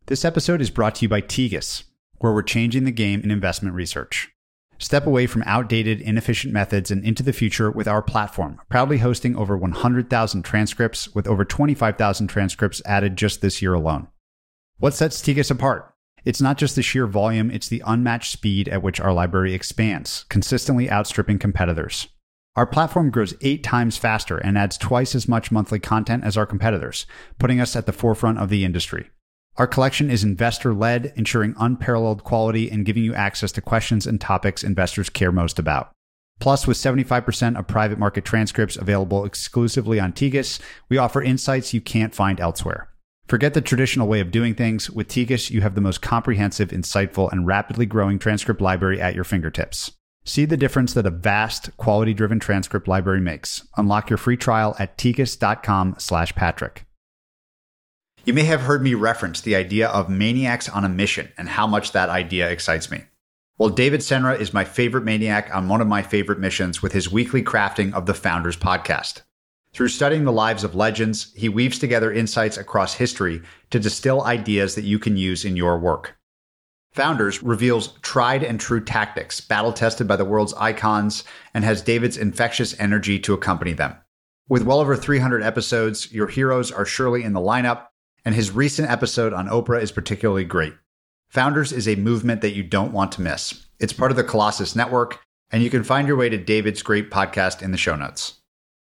This episode is brought to you by Tegus, where we're changing the game in investment research. Step away from outdated, inefficient methods and into the future with our platform, proudly hosting over 100,000 transcripts with over 25,000 transcripts added just this year alone. What sets Tegus apart? It's not just the sheer volume, it's the unmatched speed at which our library expands, consistently outstripping competitors. Our platform grows 8 times faster and adds twice as much monthly content as our competitors, putting us at the forefront of the industry. Our collection is investor-led, ensuring unparalleled quality and giving you access to questions and topics investors care most about. Plus, with 75% of private market transcripts available exclusively on Tegus, we offer insights you can't find elsewhere. Forget the traditional way of doing things. With Tegus, you have the most comprehensive, insightful, and rapidly growing transcript library at your fingertips. See the difference that a vast, quality-driven transcript library makes. Unlock your free trial at tegus.com/Patrick. You may have heard me reference the idea of maniacs on a mission and how much that idea excites me. Well, David Senra is my favorite maniac on one of my favorite missions with his weekly crafting of the Founders podcast. Through studying the lives of legends, he weaves together insights across history to distill ideas that you can use in your work. Founders reveals tried and true tactics, battle-tested by the world's icons, and has David's infectious energy to accompany them. With well over 300 episodes, your heroes are surely in the lineup, and his recent episode on Oprah is particularly great. Founders is a movement that you don't want to miss. It's part of the Colossus Network, and you can find your way to David's great podcast in the show notes.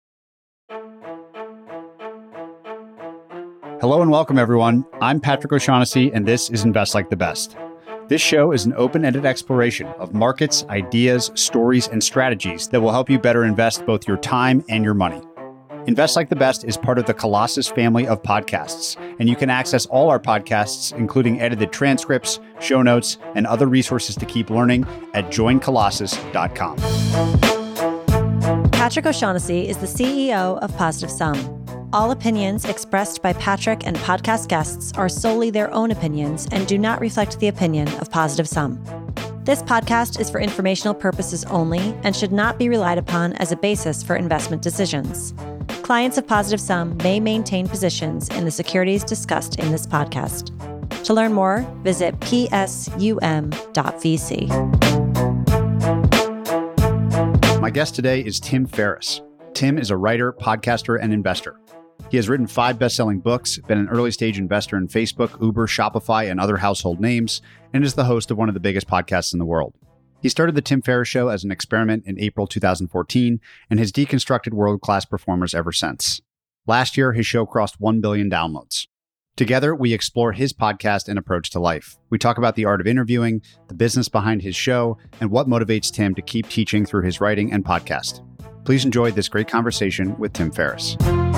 Hello and welcome, everyone. I'm Patrick O'Shaughnessy, and this is Invest Like the Best. This show is an open-ended exploration of markets, ideas, stories, and strategies that will help you better invest both your time and your money. Invest Like the Best is part of the Colossus family of podcasts, and you can access all our podcasts, including edited transcripts, show notes, and other resources to keep learning at joincolossus.com. Patrick O'Shaughnessy is the CEO of Positive Sum. All opinions expressed by Patrick and podcast guests are solely their own opinions and do not reflect the opinion of Positive Sum. This podcast is for informational purposes only and should not be relied upon as a basis for investment decisions. Clients of Positive Sum may maintain positions in the securities discussed in this podcast. To learn more, visit psum.vc. My guest today is Tim Ferriss. Tim is a writer, podcaster, and investor. He has written 5 best-selling books, been an early-stage investor in Facebook, Uber, Shopify, and other household names, and is the host of one of the biggest podcasts in the world. He started The Tim Ferriss Show as an experiment in April 2014 and has deconstructed world-class performers ever since. Last year, his show crossed 1 billion downloads. Together, we explore his podcast and approach to life. We talk about the art of interviewing, the business behind his show, and what motivates Tim to keep teaching through his writing and podcast. Please enjoy this great conversation with Tim Ferriss.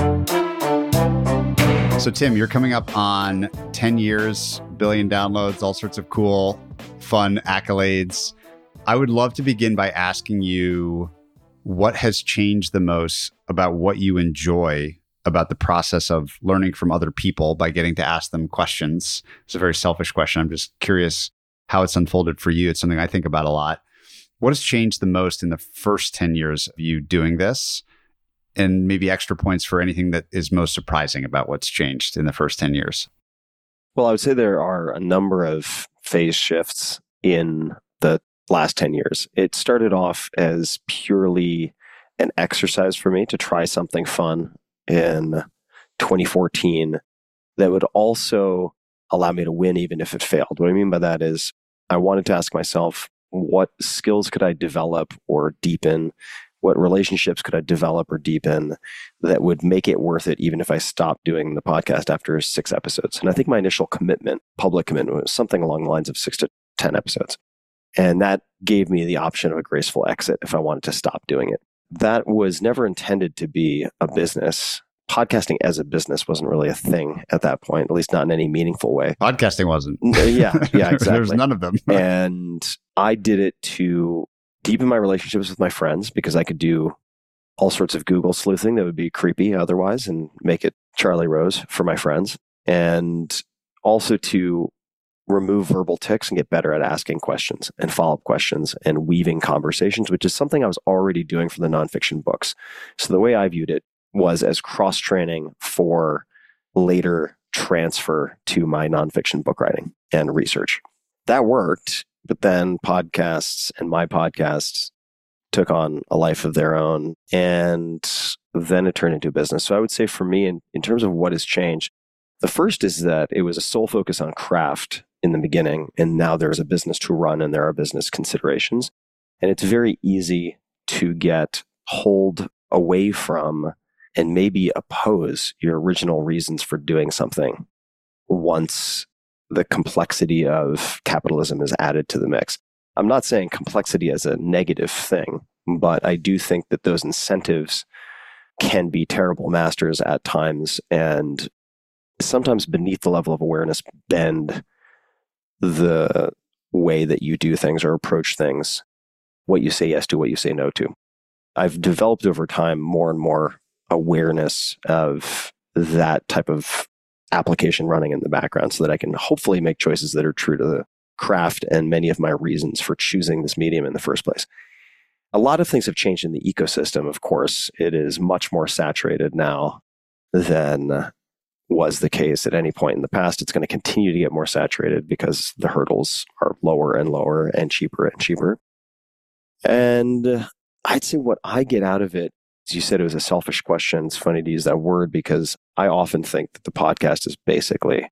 So Tim, you're coming up on 10 years, billion downloads, all sorts of cool, fun accolades. I would love to begin by asking you what has changed the most about what you enjoy about the process of learning from other people by getting to ask them questions. It's a very selfish question. I'm just curious how it's unfolded for you. It's something I think about a lot. What has changed the most in the first 10 years of you doing this? And maybe extra points for anything that is most surprising about what's changed in the first 10 years. Well, I would say there are a number of phase shifts in the last 10 years. It started off as purely an exercise for me to try something fun in 2014 that would also allow me to win even if it failed. What I mean by that is I wanted to ask myself, what skills could I develop or deepen? What relationships could I develop or deepen that would make it worth it even if I stopped doing the podcast after 6 episodes? And I think my initial commitment, public commitment, was something along the lines of 6 to 10 episodes. And that gave me the option of a graceful exit if I wanted to stop doing it. That was never intended to be a business. Podcasting as a business wasn't really a thing at that point, at least not in any meaningful way. Podcasting wasn't. Yeah, exactly. There's none of them. And I did it to deepen my relationships with my friends because I could do all sorts of Google sleuthing that would be creepy otherwise and make it Charlie Rose for my friends. And also to remove verbal tics and get better at asking questions and follow-up questions and weaving conversations, which is something I was already doing for the nonfiction books. So the way I viewed it was as cross-training for later transfer to my nonfiction book writing and research. That worked, but then podcasts and my podcasts took on a life of their own, and then it turned into a business. So I would say for me, in terms of what has changed, the first is that it was a sole focus on craft in the beginning, and now there's a business to run and there are business considerations. And it's very easy to get pulled away from and maybe oppose your original reasons for doing something once the complexity of capitalism is added to the mix. I'm not saying complexity as a negative thing, but I do think that those incentives can be terrible masters at times, and sometimes beneath the level of awareness bend the way that you do things or approach things, what you say yes to, what you say no to. I've developed over time more and more awareness of that type of application running in the background so that I can hopefully make choices that are true to the craft and many of my reasons for choosing this medium in the first place. A lot of things have changed in the ecosystem, of course. It is much more saturated now than was the case at any point in the past. It's going to continue to get more saturated because the hurdles are lower and lower and cheaper and cheaper. And I'd say what I get out of it, as you said, it was a selfish question. It's funny to use that word because I often think that the podcast is basically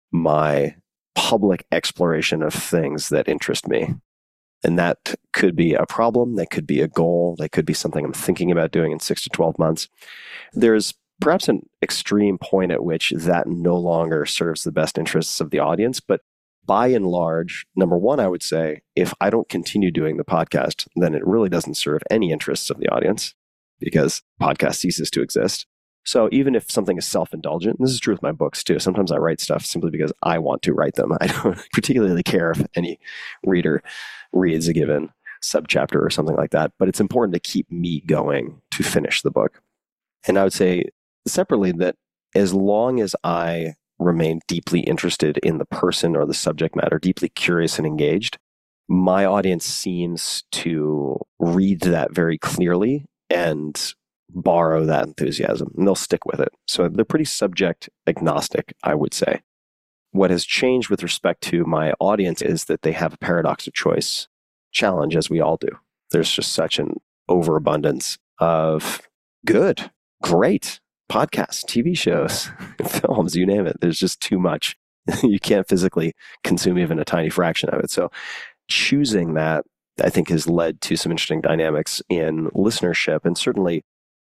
my public exploration of things that interest me. And that could be a problem, that could be a goal, that could be something I'm thinking about doing in 6 to 12 months. There's perhaps an extreme point at which that no longer serves the best interests of the audience. But by and large, number one, I would say, if I don't continue doing the podcast, then it really doesn't serve any interests of the audience because podcast ceases to exist. So even if something is self-indulgent, and this is true with my books too, sometimes I write stuff simply because I want to write them. I don't particularly care if any reader reads a given subchapter or something like that, but it's important to keep me going to finish the book. And I would say separately that as long as I remain deeply interested in the person or the subject matter, deeply curious and engaged, my audience seems to read that very clearly and borrow that enthusiasm, and they'll stick with it. So they're pretty subject agnostic, I would say. What has changed with respect to my audience is that they have a paradox of choice challenge, as we all do. There's just such an overabundance of good, great podcasts, TV shows, films, you name it. There's just too much. You can't physically consume even a tiny fraction of it. So choosing that, I think, has led to some interesting dynamics in listenership, and certainly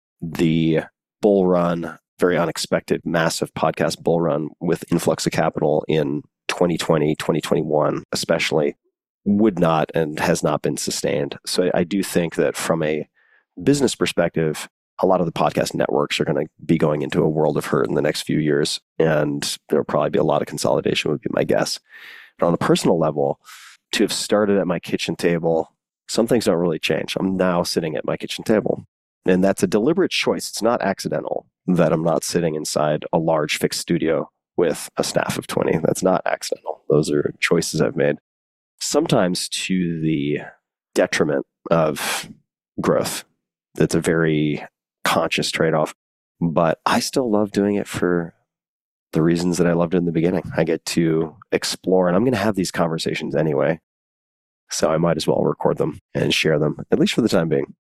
the bull run, very unexpected, massive podcast bull run with influx of capital in 2020, 2021, especially, would not and has not been sustained. So I do think that from a business perspective, a lot of the podcast networks are going to be going into a world of hurt in the next few years, and there'll probably be a lot of consolidation, would be my guess. But on a personal level, to have started at my kitchen table, some things don't really change. I'm now sitting at my kitchen table. And that's a deliberate choice. It's not accidental that I'm not sitting inside a large fixed studio with a staff of 20. That's not accidental. Those are choices I've made, sometimes to the detriment of growth. That's a very conscious trade-off. But I still love doing it for the reasons that I loved it in the beginning. I get to explore, and I'm going to have these conversations anyway. So I might as well record them and share them, at least for the time being.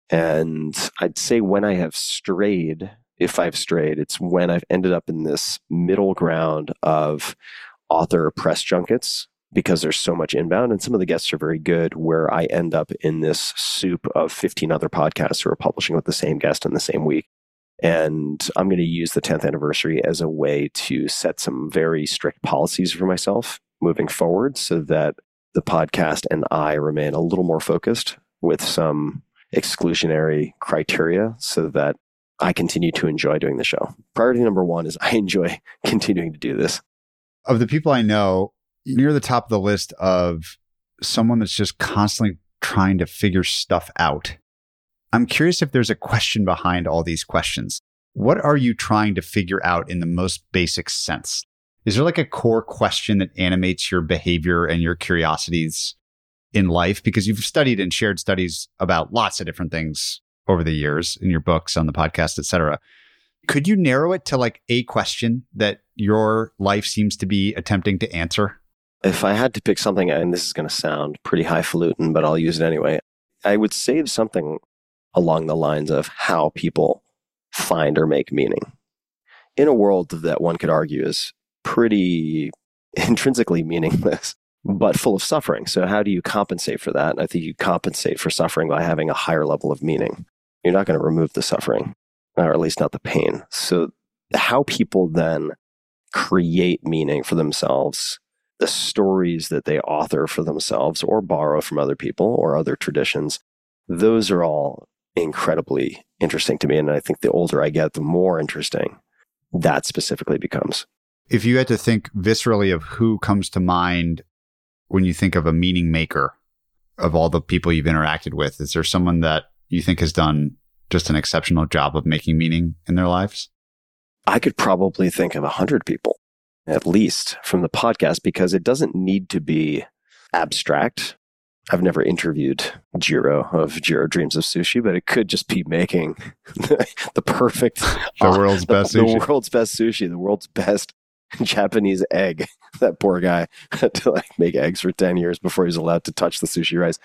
And I'd say when I have strayed, if I've strayed, it's when I've ended up in this middle ground of author press junkets, because there's so much inbound and some of the guests are very good, where I end up in this soup of 15 other podcasts who are publishing with the same guest in the same week. And I'm going to use the 10th anniversary as a way to set some very strict policies for myself moving forward so that the podcast and I remain a little more focused with some exclusionary criteria so that I continue to enjoy doing the show. Priority number one is I enjoy continuing to do this. Of the people I know, near the top of the list of someone that's just constantly trying to figure stuff out. I'm curious if there's a question behind all these questions. What are you trying to figure out in the most basic sense? Is there like a core question that animates your behavior and your curiosities in life? Because you've studied and shared studies about lots of different things over the years in your books, on the podcast, et cetera. Could you narrow it to like a question that your life seems to be attempting to answer? If I had to pick something, and this is going to sound pretty highfalutin, but I'll use it anyway, I would say something along the lines of how people find or make meaning. In a world that one could argue is pretty intrinsically meaningless, but full of suffering. So how do you compensate for that? And I think you compensate for suffering by having a higher level of meaning. You're not going to remove the suffering, or at least not the pain. So how people then create meaning for themselves, the stories that they author for themselves or borrow from other people or other traditions, those are all incredibly interesting to me. And I think the older I get, the more interesting that specifically becomes. If you had to think viscerally of who comes to mind when you think of a meaning maker of all the people you've interacted with, is there someone that you think has done just an exceptional job of making meaning in their lives? I could probably think of 100 people, at least, from the podcast, because it doesn't need to be abstract. I've never interviewed Jiro of Jiro Dreams of Sushi, but it could just be making the perfect... the world's best sushi. The world's best sushi, the world's best Japanese egg. That poor guy had to make eggs for 10 years before he was allowed to touch the sushi rice.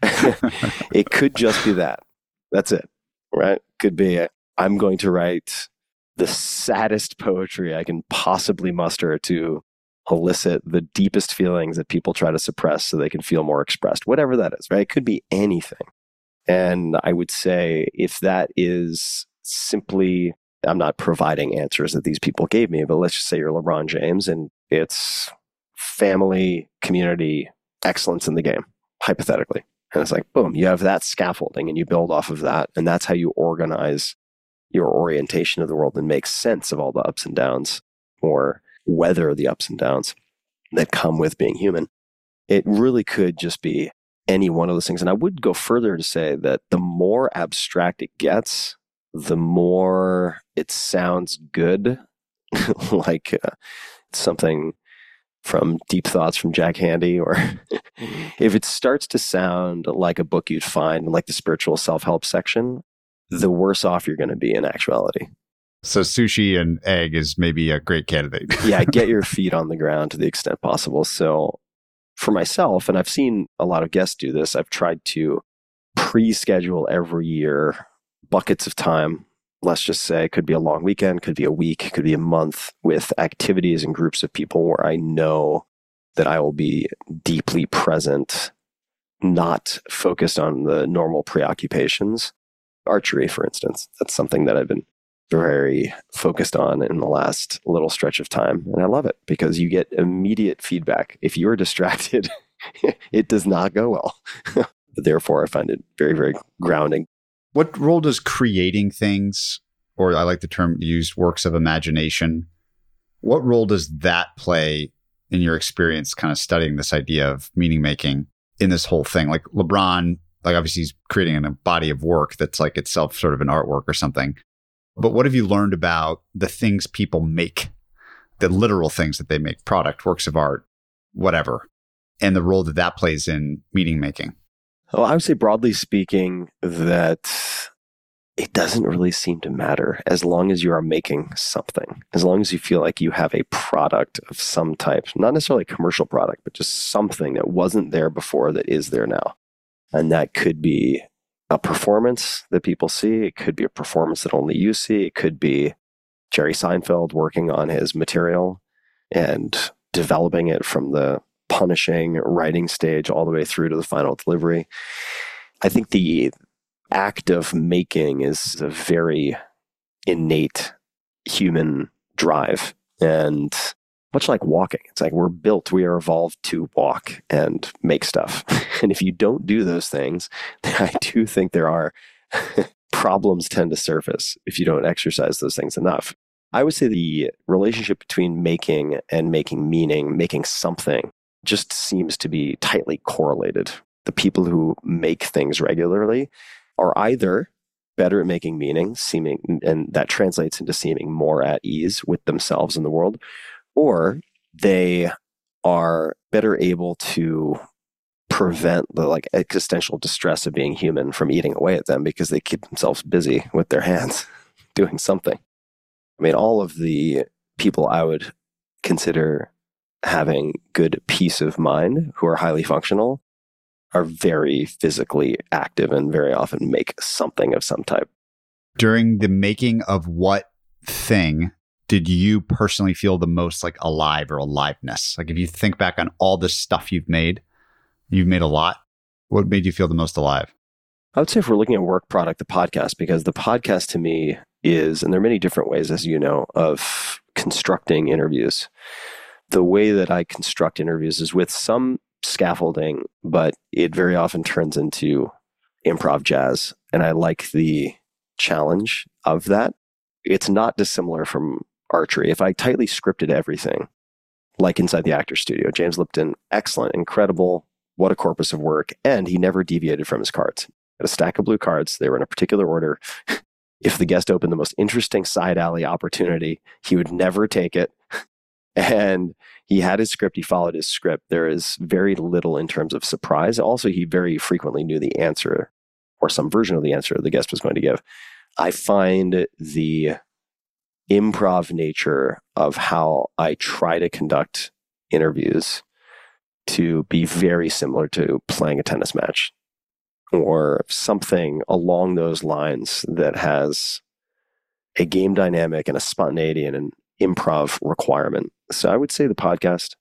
It could just be that. That's it, right? Could be, I'm going to write the saddest poetry I can possibly muster to elicit the deepest feelings that people try to suppress so they can feel more expressed, whatever that is, right? It could be anything. And I would say if that is simply, I'm not providing answers that these people gave me, but let's just say you're LeBron James and it's family, community, excellence in the game, hypothetically. And it's like, boom, you have that scaffolding and you build off of that. And that's how you organize your orientation of the world and make sense of all the ups and downs, or weather the ups and downs that come with being human. It really could just be any one of those things. And I would go further to say that the more abstract it gets, the more it sounds good, like something from Deep Thoughts from Jack Handey, or if it starts to sound like a book you'd find in like the spiritual self-help section, the worse off you're going to be in actuality. So sushi and egg is maybe a great candidate. Yeah, get your feet on the ground to the extent possible. So for myself, and I've seen a lot of guests do this, I've tried to pre-schedule every year buckets of time. Let's just say it could be a long weekend, could be a week, could be a month, with activities and groups of people where I know that I will be deeply present, not focused on the normal preoccupations. Archery, for instance, that's something that I've been very focused on in the last little stretch of time. And I love it because you get immediate feedback. If you're distracted, it does not go well. Therefore, I find it very, very grounding. What role does creating things, or I like the term used, works of imagination, what role does that play in your experience kind of studying this idea of meaning making in this whole thing? Like LeBron, like obviously he's creating a body of work that's like itself sort of an artwork or something. But what have you learned about the things people make, the literal things that they make, product, works of art, whatever, and the role that that plays in meaning making? Well, I would say broadly speaking that it doesn't really seem to matter as long as you are making something, as long as you feel like you have a product of some type, not necessarily a commercial product, but just something that wasn't there before that is there now. And that could be a performance that people see. It could be a performance that only you see. It could be Jerry Seinfeld working on his material and developing it from the punishing writing stage all the way through to the final delivery. I think the act of making is a very innate human drive. And much like walking, it's like we are evolved to walk and make stuff. And if you don't do those things, I do think there are problems tend to surface if you don't exercise those things enough. I would say the relationship between making and making meaning, making something, just seems to be tightly correlated. The people who make things regularly are either better at making meaning, and that translates into seeming more at ease with themselves and the world, or they are better able to prevent the existential distress of being human from eating away at them because they keep themselves busy with their hands doing something. I mean, all of the people I would consider having good peace of mind, who are highly functional, are very physically active and very often make something of some type. During the making of what thing did you personally feel the most like alive or aliveness? Like if you think back on all the stuff you've made a lot. What made you feel the most alive? I would say if we're looking at work product, the podcast, because the podcast to me is, and there are many different ways, as you know, of constructing interviews. The way that I construct interviews is with some scaffolding, but it very often turns into improv jazz. And I like the challenge of that. It's not dissimilar from archery. If I tightly scripted everything, like Inside the Actors Studio, James Lipton, excellent, incredible, what a corpus of work. And he never deviated from his cards. Had a stack of blue cards. They were in a particular order. If the guest opened the most interesting side alley opportunity, he would never take it. And he had his script. He followed his script. There is very little in terms of surprise. Also, he very frequently knew the answer or some version of the answer the guest was going to give. I find the improv nature of how I try to conduct interviews to be very similar to playing a tennis match or something along those lines that has a game dynamic and a spontaneity and an improv requirement. So I would say the podcast,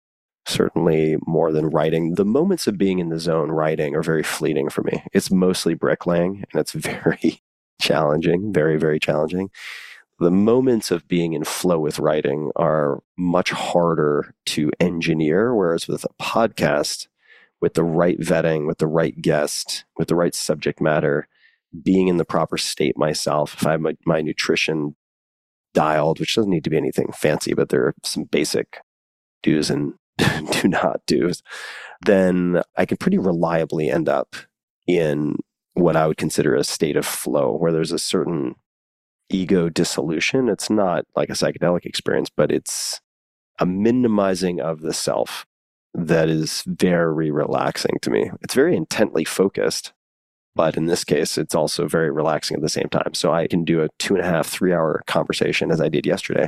certainly more than writing. The moments of being in the zone writing are very fleeting for me. It's mostly bricklaying and it's very challenging, very, very challenging. The moments of being in flow with writing are much harder to engineer, whereas with a podcast, with the right vetting, with the right guest, with the right subject matter, being in the proper state myself, if I have my nutrition dialed, which doesn't need to be anything fancy, but there are some basic do's and do not do's, then I can pretty reliably end up in what I would consider a state of flow, where there's a certain ego dissolution. It's not like a psychedelic experience, but it's a minimizing of the self that is very relaxing to me. It's very intently focused, but in this case, it's also very relaxing at the same time. So I can do a 2.5, 3 hour conversation as I did yesterday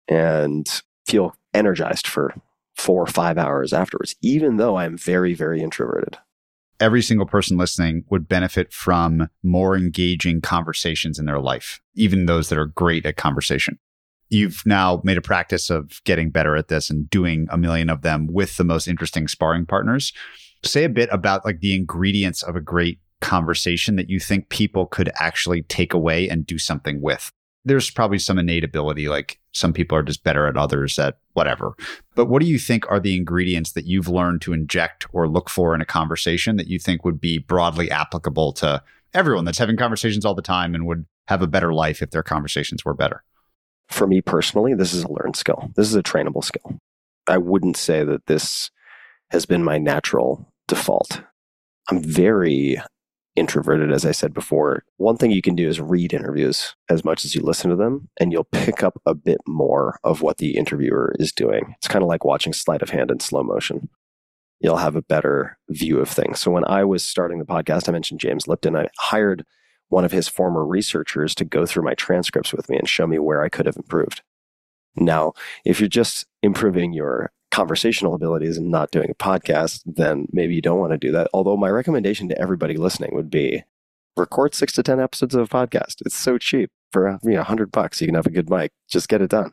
and feel energized for 4 or 5 hours afterwards, even though I'm very, very introverted. Every single person listening would benefit from more engaging conversations in their life, even those that are great at conversation. You've now made a practice of getting better at this and doing a million of them with the most interesting sparring partners. Say a bit about like the ingredients of a great conversation that you think people could actually take away and do something with. There's probably some innate ability, like some people are just better at others at whatever. But what do you think are the ingredients that you've learned to inject or look for in a conversation that you think would be broadly applicable to everyone that's having conversations all the time and would have a better life if their conversations were better? For me personally, this is a learned skill. This is a trainable skill. I wouldn't say that this has been my natural default. I'm very introverted, as I said before. One thing you can do is read interviews as much as you listen to them, and you'll pick up a bit more of what the interviewer is doing. It's kind of like watching sleight of hand in slow motion. You'll have a better view of things. So when I was starting the podcast, I mentioned James Lipton. I hired one of his former researchers to go through my transcripts with me and show me where I could have improved. Now, if you're just improving your conversational abilities and not doing a podcast, then maybe you don't want to do that. Although my recommendation to everybody listening would be record 6 to 10 episodes of a podcast. It's so cheap. For $100, you can have a good mic. Just get it done.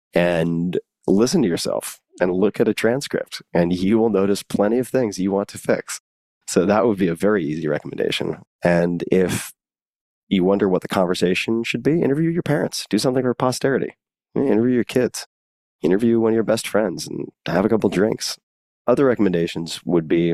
And listen to yourself and look at a transcript, and you will notice plenty of things you want to fix. So that would be a very easy recommendation. And if you wonder what the conversation should be, interview your parents. Do something for posterity. Interview your kids. Interview one of your best friends and have a couple drinks. Other recommendations would be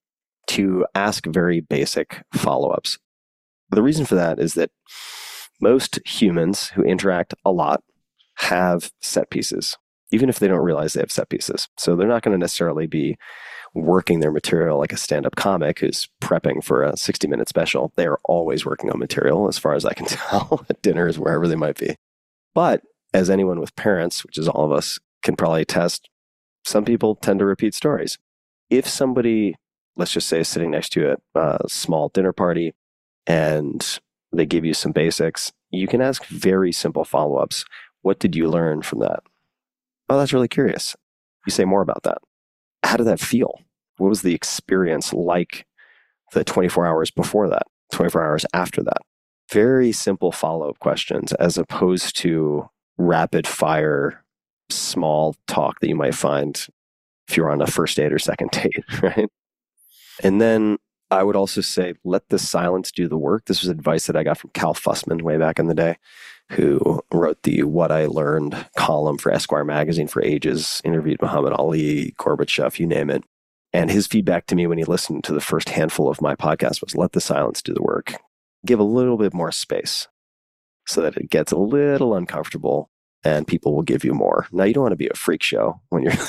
to ask very basic follow-ups. The reason for that is that most humans who interact a lot have set pieces, even if they don't realize they have set pieces. So they're not going to necessarily be working their material like a stand-up comic who's prepping for a 60-minute special. They are always working on material, as far as I can tell, at dinners, wherever they might be. But as anyone with parents, which is all of us, can probably attest, some people tend to repeat stories. If somebody, let's just say, is sitting next to you at a small dinner party and they give you some basics, you can ask very simple follow-ups. What did you learn from that? Oh, that's really curious. You say more about that. How did that feel? What was the experience like the 24 hours before that, 24 hours after that? Very simple follow-up questions as opposed to rapid fire, small talk that you might find if you're on a first date or second date, right? And then I would also say, let the silence do the work. This was advice that I got from Cal Fussman way back in the day, who wrote the What I Learned column for Esquire magazine for ages, interviewed Muhammad Ali, Gorbachev, you name it. And his feedback to me when he listened to the first handful of my podcast was, let the silence do the work. Give a little bit more space so that it gets a little uncomfortable and people will give you more. Now, you don't want to be a freak show when you're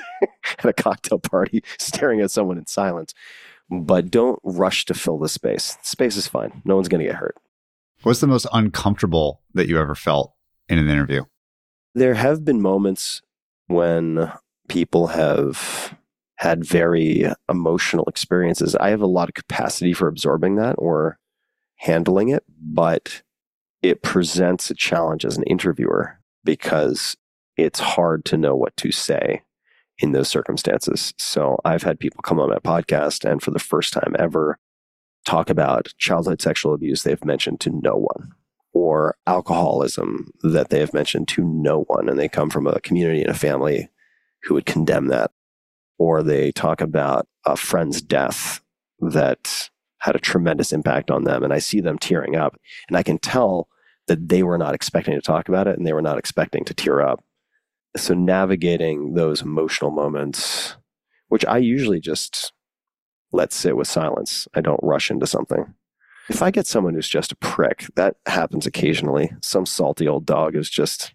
at a cocktail party staring at someone in silence, but don't rush to fill the space. Space is fine. No one's going to get hurt. What's the most uncomfortable that you ever felt in an interview? There have been moments when people have had very emotional experiences. I have a lot of capacity for absorbing that or handling it, but it presents a challenge as an interviewer because it's hard to know what to say in those circumstances. So I've had people come on my podcast and for the first time ever talk about childhood sexual abuse they've mentioned to no one, or alcoholism that they have mentioned to no one, and they come from a community and a family who would condemn that. Or they talk about a friend's death that had a tremendous impact on them, and I see them tearing up, and I can tell that they were not expecting to talk about it and they were not expecting to tear up. So navigating those emotional moments, which I usually just let sit with silence. I don't rush into something. If I get someone who's just a prick, that happens occasionally. Some salty old dog is just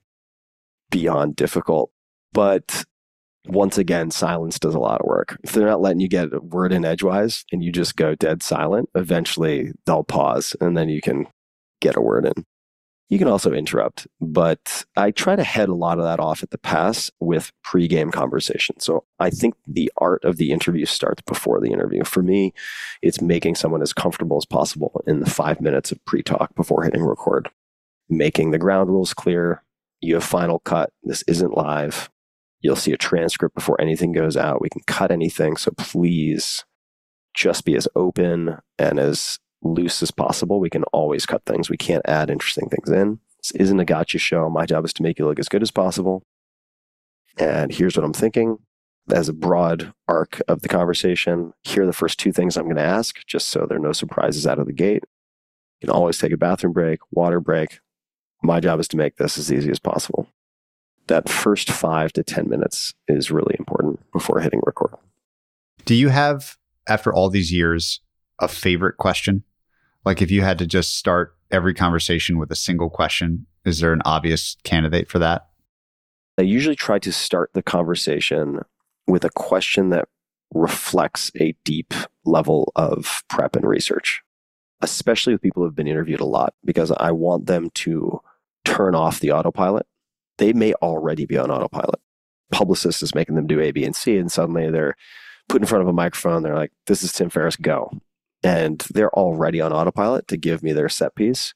beyond difficult. But once again, silence does a lot of work. If they're not letting you get a word in edgewise and you just go dead silent, eventually they'll pause and then you can get a word in. You can also interrupt, but I try to head a lot of that off at the pass with pre-game conversation. So I think the art of the interview starts before the interview. For me, it's making someone as comfortable as possible in the 5 minutes of pre-talk before hitting record. Making the ground rules clear. You have final cut. This isn't live. You'll see a transcript before anything goes out. We can cut anything. So please just be as open and as loose as possible. We can always cut things. We can't add interesting things in. This isn't a gotcha show. My job is to make you look as good as possible. And here's what I'm thinking. As a broad arc of the conversation, here are the first two things I'm going to ask, just so there are no surprises out of the gate. You can always take a bathroom break, water break. My job is to make this as easy as possible. That first 5 to 10 minutes is really important before hitting record. Do you have, after all these years, a favorite question? Like if you had to just start every conversation with a single question, is there an obvious candidate for that? I usually try to start the conversation with a question that reflects a deep level of prep and research, especially with people who have been interviewed a lot, because I want them to turn off the autopilot. They may already be on autopilot. Publicist is making them do A, B, and C, and suddenly they're put in front of a microphone. They're like, this is Tim Ferriss, go. And they're already on autopilot to give me their set piece.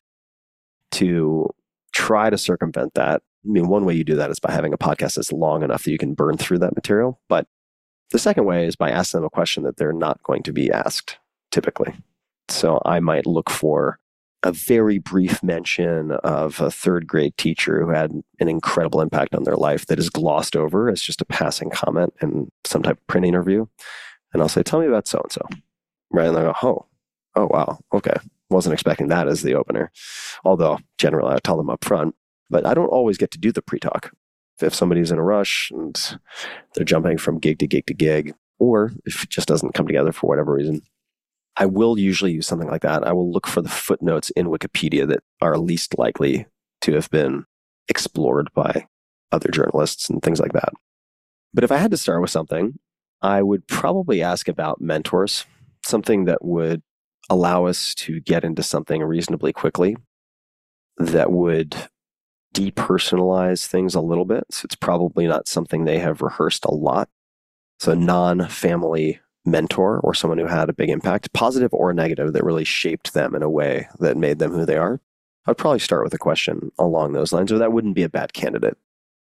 To try to circumvent that, I mean, one way you do that is by having a podcast that's long enough that you can burn through that material. But the second way is by asking them a question that they're not going to be asked typically. So I might look for a very brief mention of a third grade teacher who had an incredible impact on their life that is glossed over as just a passing comment in some type of print interview. And I'll say, tell me about so-and-so. Right? And they go, oh, wow. Okay. Wasn't expecting that as the opener. Although generally I tell them up front, but I don't always get to do the pre-talk. If somebody's in a rush and they're jumping from gig to gig to gig, or if it just doesn't come together for whatever reason, I will usually use something like that. I will look for the footnotes in Wikipedia that are least likely to have been explored by other journalists and things like that. But if I had to start with something, I would probably ask about mentors, something that would allow us to get into something reasonably quickly, that would depersonalize things a little bit. So it's probably not something they have rehearsed a lot. So a non-family mentor or someone who had a big impact, positive or negative, that really shaped them in a way that made them who they are. I'd probably start with a question along those lines, or that wouldn't be a bad candidate.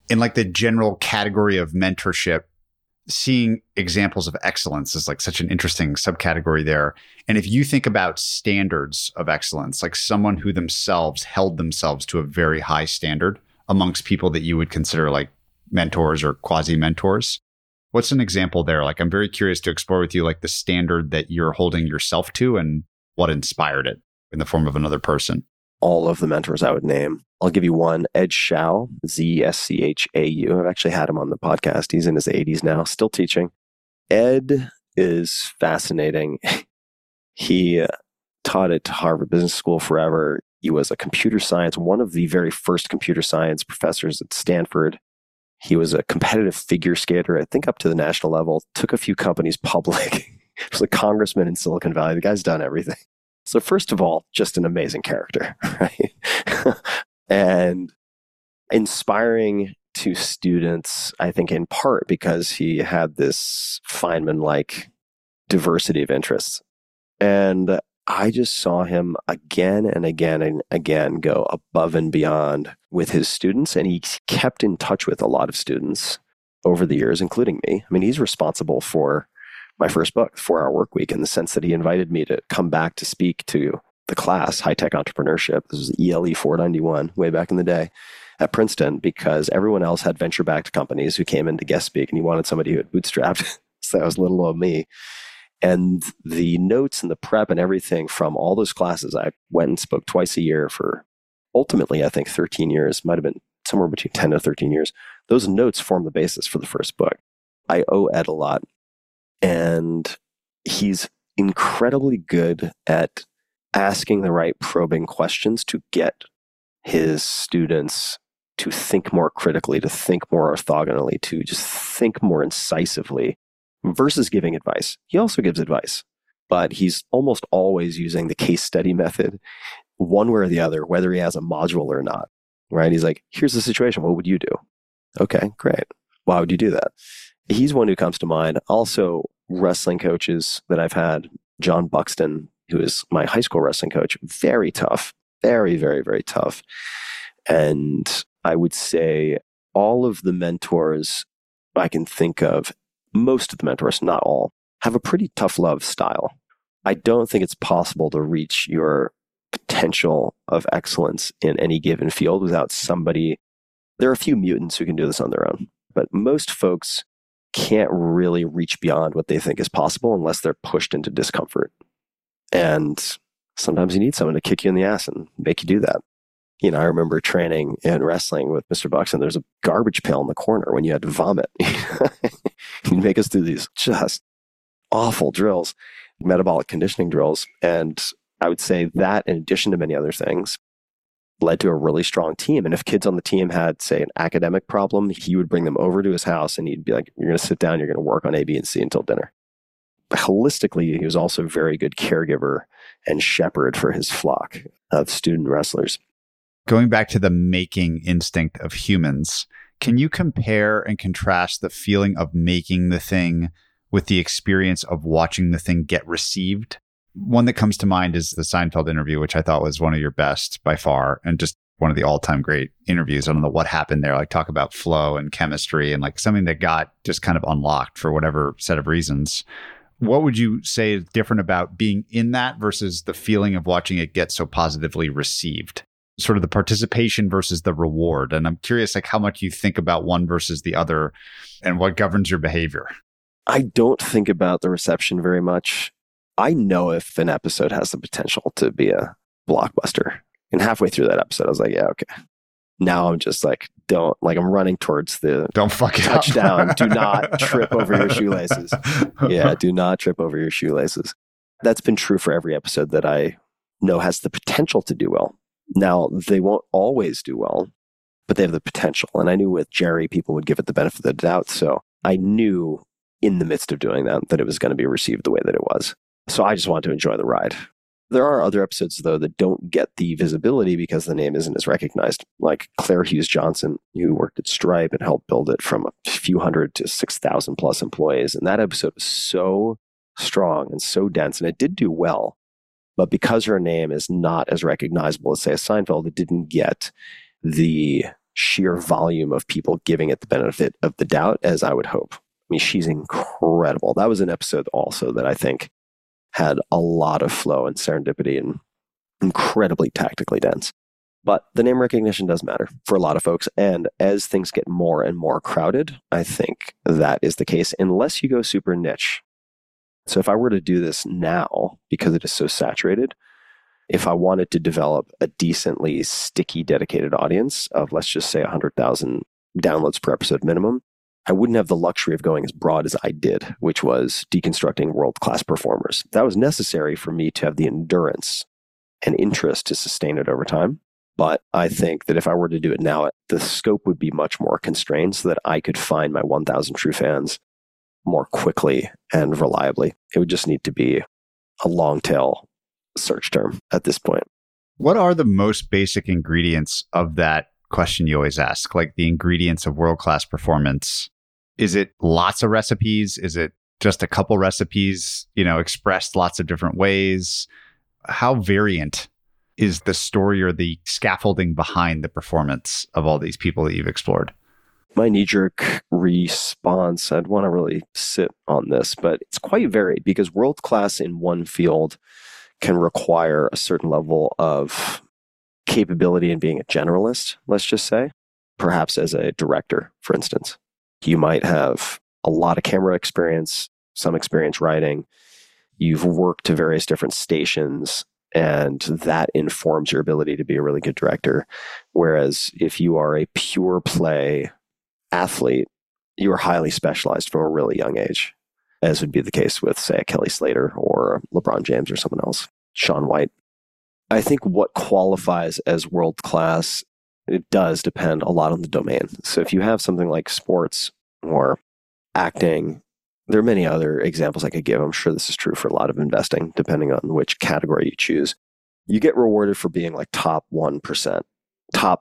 in like the general category of mentorship, seeing examples of excellence is like such an interesting subcategory there. And if you think about standards of excellence, like someone who themselves held themselves to a very high standard amongst people that you would consider like mentors or quasi-mentors, what's an example there? Like, I'm very curious to explore with you, like the standard that you're holding yourself to and what inspired it in the form of another person. All of the mentors I would name. I'll give you one, Ed Schau, Zschau. I've actually had him on the podcast. He's in his 80s now, still teaching. Ed is fascinating. He taught at Harvard Business School forever. He was a computer science, one of the very first computer science professors at Stanford. He was a competitive figure skater, I think up to the national level, took a few companies public. He was a congressman in Silicon Valley. The guy's done everything. So first of all, just an amazing character, right? And inspiring to students, I think in part because he had this Feynman-like diversity of interests. And I just saw him again and again and again go above and beyond with his students. And he kept in touch with a lot of students over the years, including me. I mean, he's responsible for my first book, 4 Hour Workweek, in the sense that he invited me to come back to speak to the class, High Tech Entrepreneurship. This was ELE 491, way back in the day at Princeton, because everyone else had venture-backed companies who came in to guest speak, and he wanted somebody who had bootstrapped. So that was little old me. And the notes and the prep and everything from all those classes, I went and spoke twice a year for ultimately, I think, 13 years, might have been somewhere between 10 to 13 years. Those notes form the basis for the first book. I owe Ed a lot. And he's incredibly good at asking the right probing questions to get his students to think more critically, to think more orthogonally, to just think more incisively versus giving advice. He also gives advice, but he's almost always using the case study method, one way or the other, whether he has a module or not, right? He's like, here's the situation. What would you do? Okay, great. Why would you do that? He's one who comes to mind. Also, wrestling coaches that I've had, John Buxton, who is my high school wrestling coach, very tough, very, very, very tough. And I would say all of the mentors I can think of, most of the mentors, not all, have a pretty tough love style. I don't think it's possible to reach your potential of excellence in any given field without somebody. There are a few mutants who can do this on their own, but most folks can't really reach beyond what they think is possible unless they're pushed into discomfort. And sometimes you need someone to kick you in the ass and make you do that. You know, I remember training in wrestling with Mr. Buxton. There's a garbage pail in the corner when you had to vomit. He'd make us do these just awful drills, metabolic conditioning drills. And I would say that, in addition to many other things, led to a really strong team. And if kids on the team had, say, an academic problem, he would bring them over to his house and he'd be like, you're going to sit down, you're going to work on A, B, and C until dinner. But holistically, he was also a very good caregiver and shepherd for his flock of student wrestlers. Going back to the making instinct of humans, can you compare and contrast the feeling of making the thing with the experience of watching the thing get received? One that comes to mind is the Seinfeld interview, which I thought was one of your best by far, and just one of the all-time great interviews. I don't know what happened there, like talk about flow and chemistry and like something that got just kind of unlocked for whatever set of reasons. What would you say is different about being in that versus the feeling of watching it get so positively received? Sort of the participation versus the reward. And I'm curious, like, how much you think about one versus the other and what governs your behavior. I don't think about the reception very much. I know if an episode has the potential to be a blockbuster. And halfway through that episode, I was like, yeah, okay. Now I'm just like, I'm running towards the don't fuck it touchdown. Up. Do not trip over your shoelaces. Yeah, do not trip over your shoelaces. That's been true for every episode that I know has the potential to do well. Now, they won't always do well, but they have the potential. And I knew with Jerry, people would give it the benefit of the doubt. So I knew in the midst of doing that it was going to be received the way that it was. So I just wanted to enjoy the ride. There are other episodes, though, that don't get the visibility because the name isn't as recognized, like Claire Hughes Johnson, who worked at Stripe and helped build it from a few hundred to 6,000 plus employees. And that episode was so strong and so dense, and it did do well. But because her name is not as recognizable as, say, a Seinfeld, it didn't get the sheer volume of people giving it the benefit of the doubt as I would hope. I mean, she's incredible. That was an episode also that I think had a lot of flow and serendipity and incredibly tactically dense. But the name recognition does matter for a lot of folks. And as things get more and more crowded, I think that is the case, unless you go super niche. So if I were to do this now, because it is so saturated, if I wanted to develop a decently sticky, dedicated audience of, let's just say, 100,000 downloads per episode minimum, I wouldn't have the luxury of going as broad as I did, which was deconstructing world-class performers. That was necessary for me to have the endurance and interest to sustain it over time. But I think that if I were to do it now, the scope would be much more constrained so that I could find my 1,000 true fans more quickly and reliably. It would just need to be a long tail search term at this point. What are the most basic ingredients of that question you always ask? Like the ingredients of world-class performance. Is it lots of recipes? Is it just a couple recipes, expressed lots of different ways? How variant is the story or the scaffolding behind the performance of all these people that you've explored? My knee-jerk response, I'd want to really sit on this, but it's quite varied because world-class in one field can require a certain level of capability in being a generalist, let's just say, perhaps as a director, for instance. You might have a lot of camera experience, some experience writing. You've worked to various different stations, and that informs your ability to be a really good director. Whereas if you are a pure play athlete, you are highly specialized from a really young age, as would be the case with, say, a Kelly Slater or LeBron James or someone else, Shaun White. I think what qualifies as world-class, it does depend a lot on the domain. So if you have something like sports or acting, there are many other examples I could give. I'm sure this is true for a lot of investing, depending on which category you choose. You get rewarded for being like top 1%, top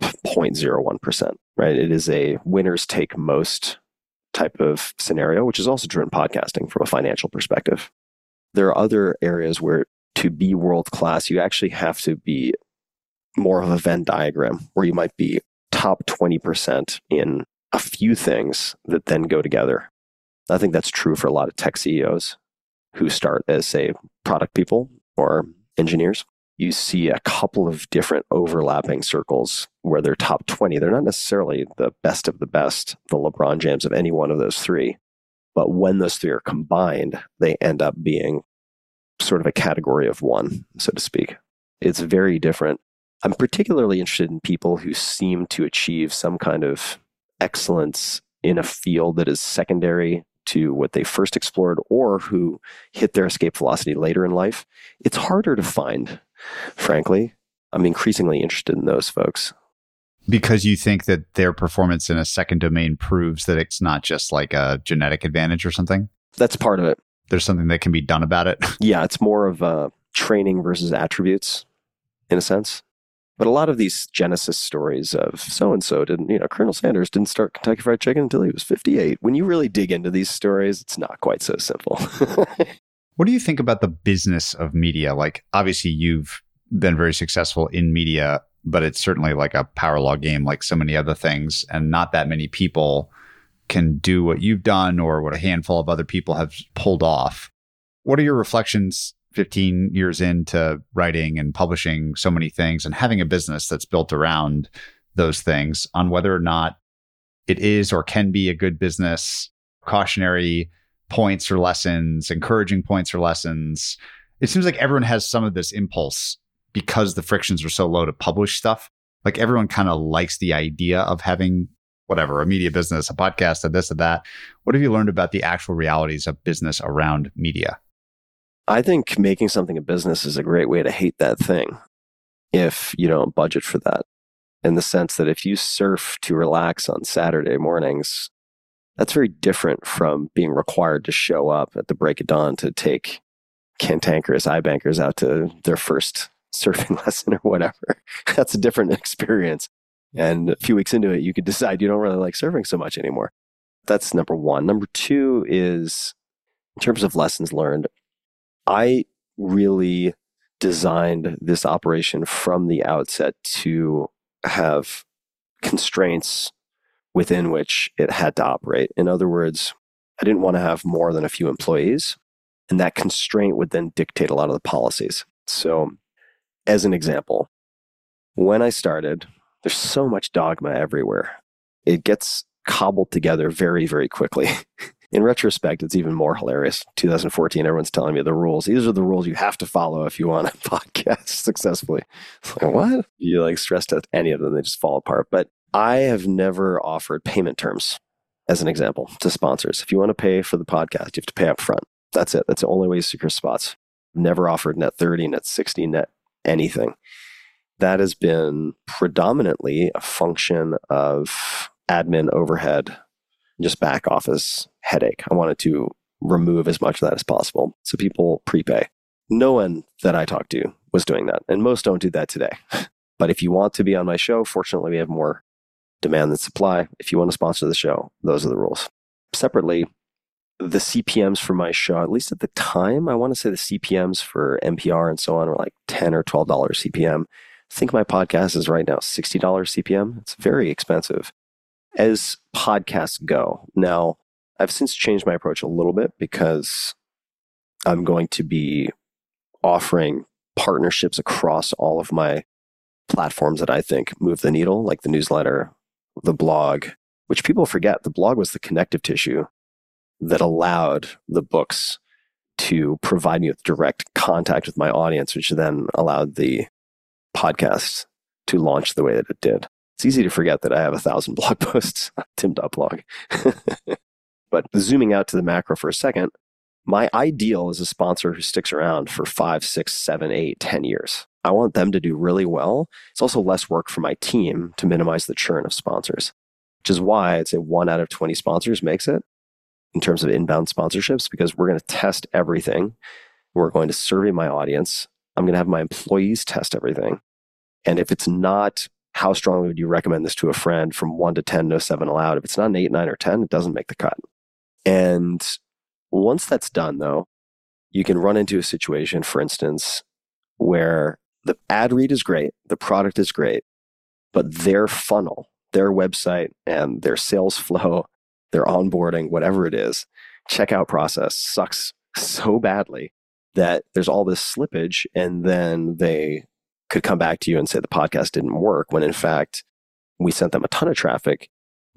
0.01%, right? It is a winners take most type of scenario, which is also true in podcasting from a financial perspective. There are other areas where to be world-class, you actually have to be more of a Venn diagram, where you might be top 20% in a few things that then go together. I think that's true for a lot of tech CEOs who start as, say, product people or engineers. You see a couple of different overlapping circles where they're top 20. They're not necessarily the best of the best, the LeBron James of any one of those three. But when those three are combined, they end up being sort of a category of one, so to speak. It's very different. I'm particularly interested in people who seem to achieve some kind of excellence in a field that is secondary to what they first explored, or who hit their escape velocity later in life. It's harder to find, frankly. I'm increasingly interested in those folks. Because you think that their performance in a second domain proves that it's not just like a genetic advantage or something? That's part of it. There's something that can be done about it? Yeah, it's more of training versus attributes, in a sense. But a lot of these genesis stories of so-and-so didn't, Colonel Sanders didn't start Kentucky Fried Chicken until he was 58. When you really dig into these stories, it's not quite so simple. What do you think about the business of media? Like, obviously, you've been very successful in media, but it's certainly like a power law game, like so many other things. And not that many people can do what you've done or what a handful of other people have pulled off. What are your reflections 15 years into writing and publishing so many things and having a business that's built around those things on whether or not it is or can be a good business, cautionary points or lessons, encouraging points or lessons? It seems like everyone has some of this impulse because the frictions are so low to publish stuff. Like everyone kind of likes the idea of having whatever, a media business, a podcast, a this, a that. What have you learned about the actual realities of business around media? I think making something a business is a great way to hate that thing if you don't budget for that. In the sense that if you surf to relax on Saturday mornings, that's very different from being required to show up at the break of dawn to take cantankerous iBankers out to their first surfing lesson or whatever. That's a different experience. And a few weeks into it, you could decide you don't really like surfing so much anymore. That's number one. Number two is, in terms of lessons learned, I really designed this operation from the outset to have constraints within which it had to operate. In other words, I didn't want to have more than a few employees, and that constraint would then dictate a lot of the policies. So, as an example, when I started, there's so much dogma everywhere. It gets cobbled together very, very quickly. In retrospect, it's even more hilarious. 2014, everyone's telling me the rules. These are the rules you have to follow if you want to podcast successfully. It's like, what? You stress test any of them, they just fall apart. But I have never offered payment terms, as an example, to sponsors. If you want to pay for the podcast, you have to pay up front. That's it. That's the only way you secure spots. Never offered net 30, net 60, net anything. That has been predominantly a function of admin overhead, just back office headache. I wanted to remove as much of that as possible. So people prepay. No one that I talked to was doing that. And most don't do that today. But if you want to be on my show, fortunately, we have more demand than supply. If you want to sponsor the show, those are the rules. Separately, the CPMs for my show, at least at the time, I want to say the CPMs for NPR and so on were like $10 or $12 CPM. I think my podcast is right now $60 CPM. It's very expensive as podcasts go. Now, I've since changed my approach a little bit because I'm going to be offering partnerships across all of my platforms that I think move the needle, like the newsletter, the blog, which people forget. The blog was the connective tissue that allowed the books to provide me with direct contact with my audience, which then allowed the podcast to launch the way that it did. It's easy to forget that I have 1,000 blog posts on Tim.blog. But zooming out to the macro for a second, my ideal is a sponsor who sticks around for 5, 6, 7, 8, 10 years. I want them to do really well. It's also less work for my team to minimize the churn of sponsors, which is why I'd say 1 out of 20 sponsors makes it in terms of inbound sponsorships, because we're going to test everything. We're going to survey my audience. I'm going to have my employees test everything. And if it's not, how strongly would you recommend this to a friend from 1 to 10, no 7 allowed? If it's not an 8, 9, or 10, it doesn't make the cut. And once that's done, though, you can run into a situation, for instance, where the ad read is great, the product is great, but their funnel, their website, and their sales flow, their onboarding, whatever it is, checkout process sucks so badly that there's all this slippage, and then they could come back to you and say the podcast didn't work, when in fact, we sent them a ton of traffic,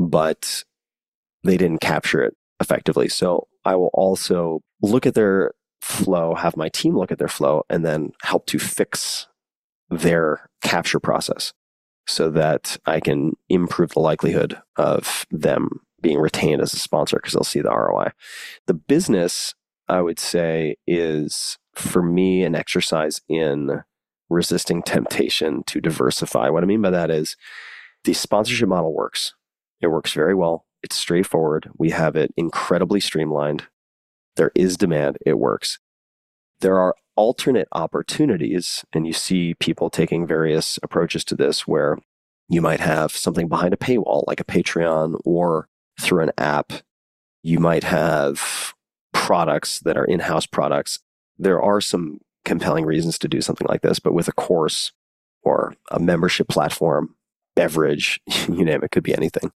but they didn't capture it effectively. So I will also look at their flow, have my team look at their flow, and then help to fix their capture process so that I can improve the likelihood of them being retained as a sponsor because they'll see the ROI. The business, I would say, is for me an exercise in resisting temptation to diversify. What I mean by that is the sponsorship model works. It works very well. It's straightforward. We have it incredibly streamlined. There is demand. It works. There are alternate opportunities, and you see people taking various approaches to this where you might have something behind a paywall, like a Patreon, or through an app. You might have products that are in-house products. There are some compelling reasons to do something like this, but with a course or a membership platform, beverage, you name it, could be anything.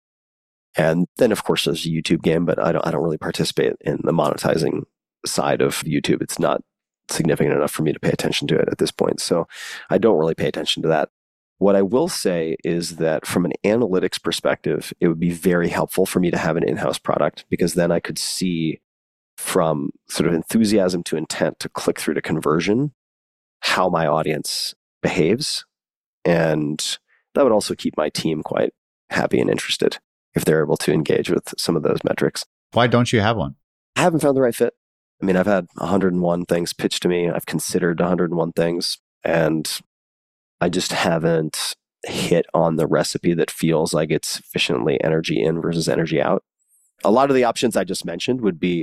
And then, of course, there's a YouTube game, but I don't really participate in the monetizing side of YouTube. It's not significant enough for me to pay attention to it at this point. So I don't really pay attention to that. What I will say is that from an analytics perspective, it would be very helpful for me to have an in-house product, because then I could see from sort of enthusiasm to intent to click through to conversion how my audience behaves. And that would also keep my team quite happy and interested if they're able to engage with some of those metrics. Why don't you have one? I haven't found the right fit. I mean, I've had 101 things pitched to me. I've considered 101 things, and I just haven't hit on the recipe that feels like it's sufficiently energy in versus energy out. A lot of the options I just mentioned would be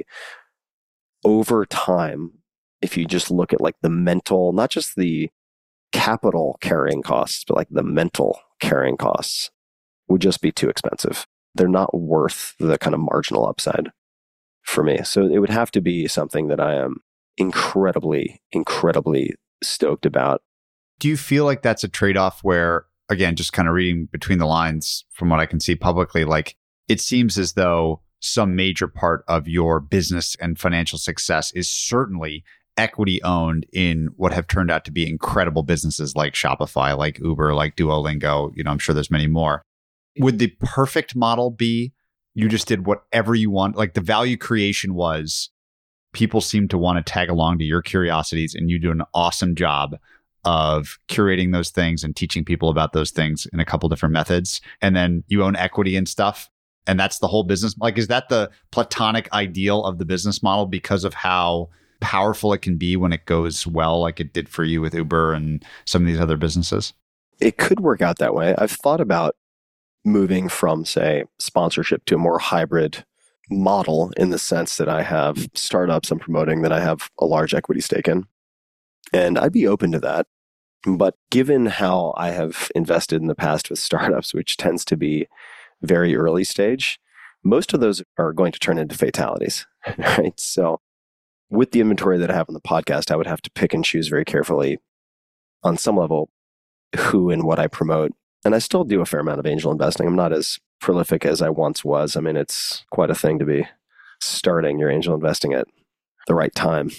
over time, if you just look at like the mental, not just the capital carrying costs, but like the mental carrying costs would just be too expensive. They're not worth the kind of marginal upside for me. So it would have to be something that I am incredibly, incredibly stoked about. Do you feel like that's a trade-off where again, just kind of reading between the lines from what I can see publicly, like it seems as though some major part of your business and financial success is certainly equity owned in what have turned out to be incredible businesses like Shopify, like Uber, like Duolingo. I'm sure there's many more. Would the perfect model be you just did whatever you want? Like the value creation was people seem to want to tag along to your curiosities and you do an awesome job of curating those things and teaching people about those things in a couple different methods. And then you own equity and stuff. And that's the whole business. Like, is that the platonic ideal of the business model because of how powerful it can be when it goes well, like it did for you with Uber and some of these other businesses? It could work out that way. I've thought about moving from, say, sponsorship to a more hybrid model in the sense that I have startups I'm promoting that I have a large equity stake in. And I'd be open to that. But given how I have invested in the past with startups, which tends to be very early stage, most of those are going to turn into fatalities, right? So with the inventory that I have on the podcast, I would have to pick and choose very carefully on some level who and what I promote. And I still do a fair amount of angel investing. I'm not as prolific as I once was. I mean, it's quite a thing to be starting your angel investing at the right time.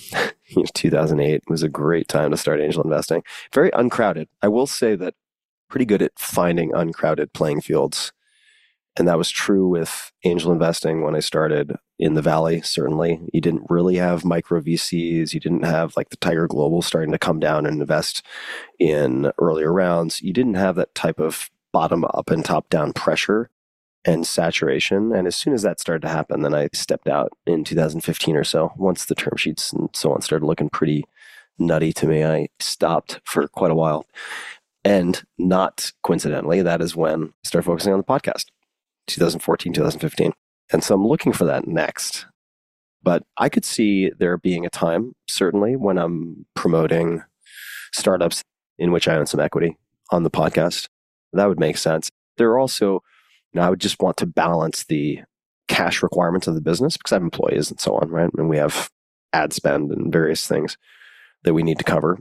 2008 was a great time to start angel investing. Very uncrowded. I will say that pretty good at finding uncrowded playing fields. And that was true with angel investing when I started in the Valley, certainly. You didn't really have micro VCs. You didn't have like the Tiger Global starting to come down and invest in earlier rounds. You didn't have that type of bottom up and top down pressure and saturation. And as soon as that started to happen, then I stepped out in 2015 or so. Once the term sheets and so on started looking pretty nutty to me, I stopped for quite a while. And not coincidentally, that is when I started focusing on the podcast. 2014, 2015. And so I'm looking for that next. But I could see there being a time, certainly, when I'm promoting startups in which I own some equity on the podcast. That would make sense. There are also, I would just want to balance the cash requirements of the business because I have employees and so on, right? And we have ad spend and various things that we need to cover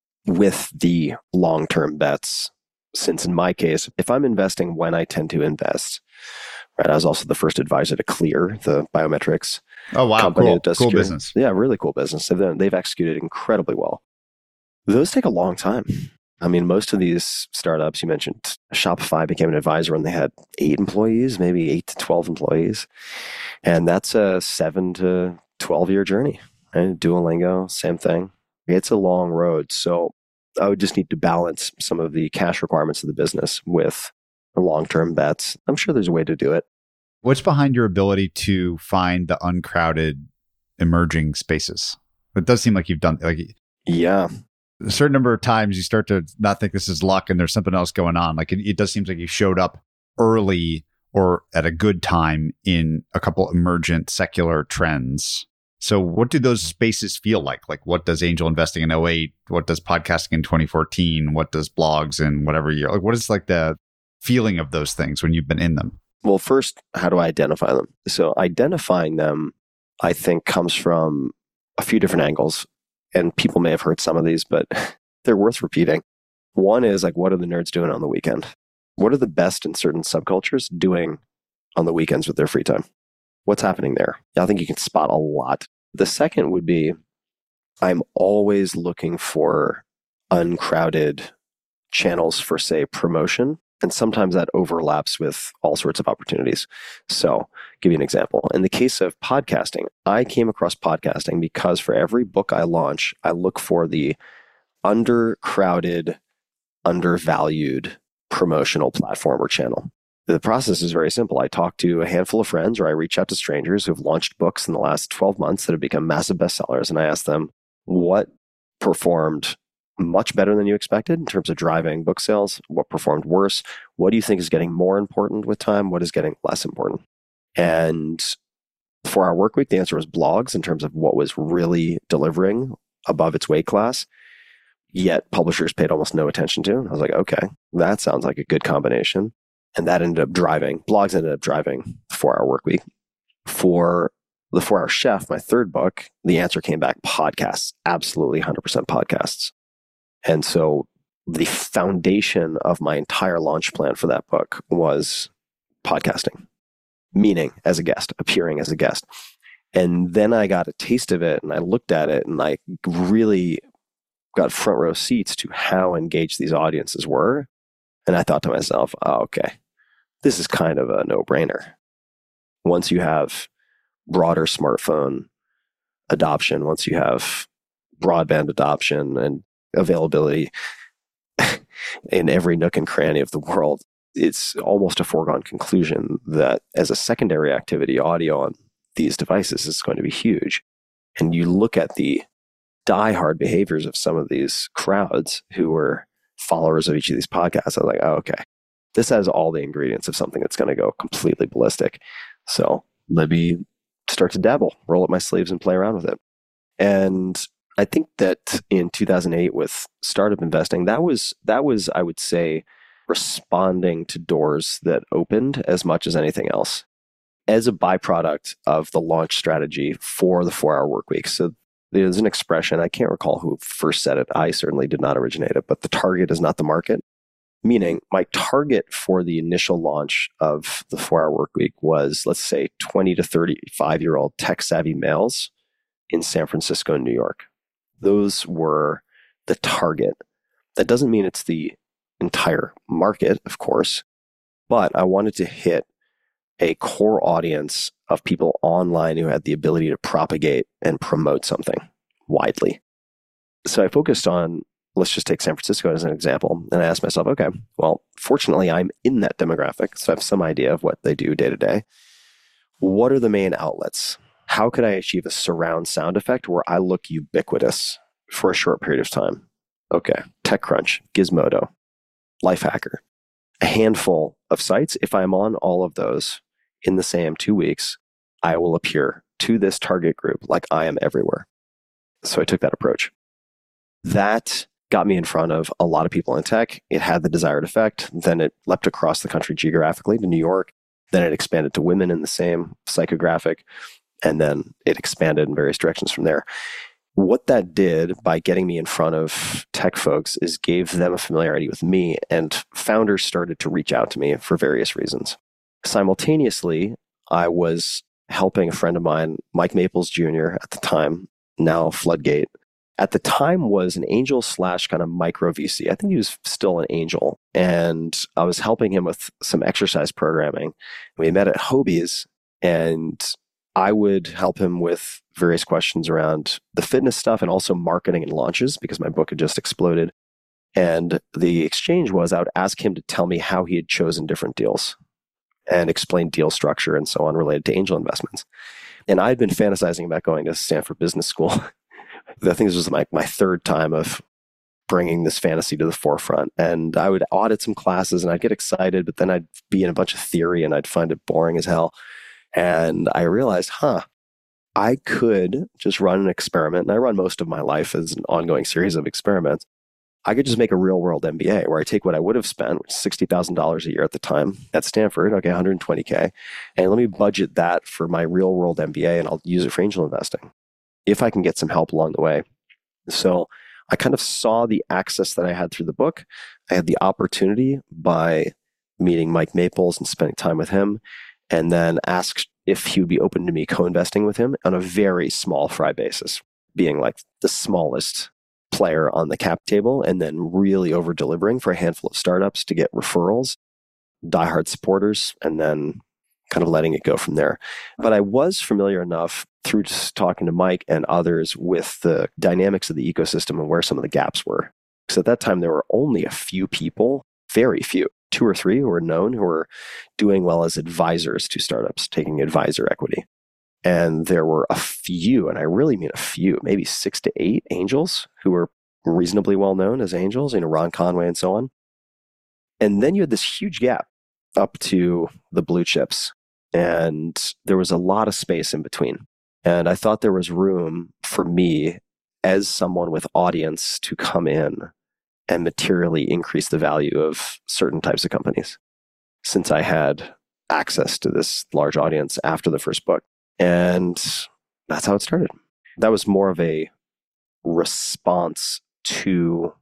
with the long-term bets. Since in my case, if I'm investing when I tend to invest, right? I was also the first advisor to Clear, the biometrics company that does cool security. Business. Yeah, really cool business. They've executed incredibly well. Those take a long time. I mean, most of these startups, you mentioned Shopify became an advisor when they had 8 employees, maybe 8 to 12 employees. And that's a 7 to 12 year journey. And Duolingo, same thing. It's a long road. So I would just need to balance some of the cash requirements of the business with the long-term bets. I'm sure there's a way to do it. What's behind your ability to find the uncrowded emerging spaces? It does seem like you've done Yeah. a certain number of times you start to not think this is luck and there's something else going on. Like it does seem like you showed up early or at a good time in a couple emergent secular trends. So what do those spaces feel like? Like what does angel investing in 2008? What does podcasting in 2014? What does blogs in whatever year? Like what is like the feeling of those things when you've been in them? Well, first, how do I identify them? So identifying them, I think, comes from a few different angles. And people may have heard some of these, but they're worth repeating. One is like, what are the nerds doing on the weekend? What are the best in certain subcultures doing on the weekends with their free time? What's happening there? I think you can spot a lot. The second would be, I'm always looking for uncrowded channels for, say, promotion. And sometimes that overlaps with all sorts of opportunities. So, I'll give you an example. In the case of podcasting, I came across podcasting because for every book I launch, I look for the undercrowded, undervalued promotional platform or channel. The process is very simple. I talk to a handful of friends or I reach out to strangers who've launched books in the last 12 months that have become massive bestsellers. And I ask them what performed much better than you expected in terms of driving book sales, what performed worse, what do you think is getting more important with time, what is getting less important. And for our work week, the answer was blogs in terms of what was really delivering above its weight class, yet publishers paid almost no attention to. And I was like, okay, that sounds like a good combination. And that blogs ended up driving the 4-Hour Work Week. For the 4-Hour Chef, my third book, the answer came back podcasts, absolutely 100% podcasts. And so the foundation of my entire launch plan for that book was podcasting, meaning as a guest, appearing as a guest. And then I got a taste of it and I looked at it and I really got front row seats to how engaged these audiences were. And I thought to myself, oh, okay, this is kind of a no-brainer. Once you have broader smartphone adoption, once you have broadband adoption and availability in every nook and cranny of the world, it's almost a foregone conclusion that as a secondary activity, audio on these devices is going to be huge. And you look at the diehard behaviors of some of these crowds who were followers of each of these podcasts. I was like, oh, okay, this has all the ingredients of something that's going to go completely ballistic. So let me start to dabble, roll up my sleeves and play around with it. And I think that in 2008 with startup investing, that was, I would say, responding to doors that opened as much as anything else as a byproduct of the launch strategy for the 4-Hour Workweek. So there's an expression, I can't recall who first said it. I certainly did not originate it, but the target is not the market. Meaning my target for the initial launch of the 4-Hour Workweek was, let's say, 20 to 35-year-old tech-savvy males in San Francisco and New York. Those were the target. That doesn't mean it's the entire market, of course, but I wanted to hit a core audience of people online who had the ability to propagate and promote something widely. So I focused on, let's just take San Francisco as an example. And I asked myself, okay, well, fortunately, I'm in that demographic, so I have some idea of what they do day to day. What are the main outlets? How could I achieve a surround sound effect where I look ubiquitous for a short period of time? Okay, TechCrunch, Gizmodo, Lifehacker, a handful of sites. If I'm on all of those in the same 2 weeks, I will appear to this target group like I am everywhere. So I took that approach. That got me in front of a lot of people in tech. It had the desired effect. Then it leapt across the country geographically to New York. Then it expanded to women in the same psychographic. And then it expanded in various directions from there. What that did by getting me in front of tech folks is gave them a familiarity with me, and founders started to reach out to me for various reasons. Simultaneously, I was helping a friend of mine, Mike Maples Jr. at the time, now Floodgate. At the time was an angel / kind of micro VC. I think he was still an angel. And I was helping him with some exercise programming. We met at Hobie's, and I would help him with various questions around the fitness stuff and also marketing and launches because my book had just exploded. And the exchange was I would ask him to tell me how he had chosen different deals and explain deal structure and so on related to angel investments. And I'd been fantasizing about going to Stanford Business School. I think this was my third time of bringing this fantasy to the forefront. And I would audit some classes and I'd get excited, but then I'd be in a bunch of theory and I'd find it boring as hell. And I realized, I could just run an experiment. And I run most of my life as an ongoing series of experiments. I could just make a real world MBA where I take what I would have spent, which is $60,000 a year at the time at Stanford, okay, $120K, and let me budget that for my real world MBA and I'll use it for angel investing if I can get some help along the way. So I kind of saw the access that I had through the book. I had the opportunity by meeting Mike Maples and spending time with him, and then asked if he would be open to me co-investing with him on a very small fry basis, being like the smallest player on the cap table, and then really over delivering for a handful of startups to get referrals, diehard supporters, and then kind of letting it go from there. But I was familiar enough through just talking to Mike and others with the dynamics of the ecosystem and where some of the gaps were. Because at that time, there were only a few people, very few, 2 or 3 who were known, who were doing well as advisors to startups, taking advisor equity. And there were a few, and I really mean a few, maybe 6 to 8 angels who were reasonably well known as angels, Ron Conway and so on. And then you had this huge gap up to the blue chips. And there was a lot of space in between. And I thought there was room for me as someone with audience to come in and materially increase the value of certain types of companies, since I had access to this large audience after the first book. And that's how it started. That was more of a response to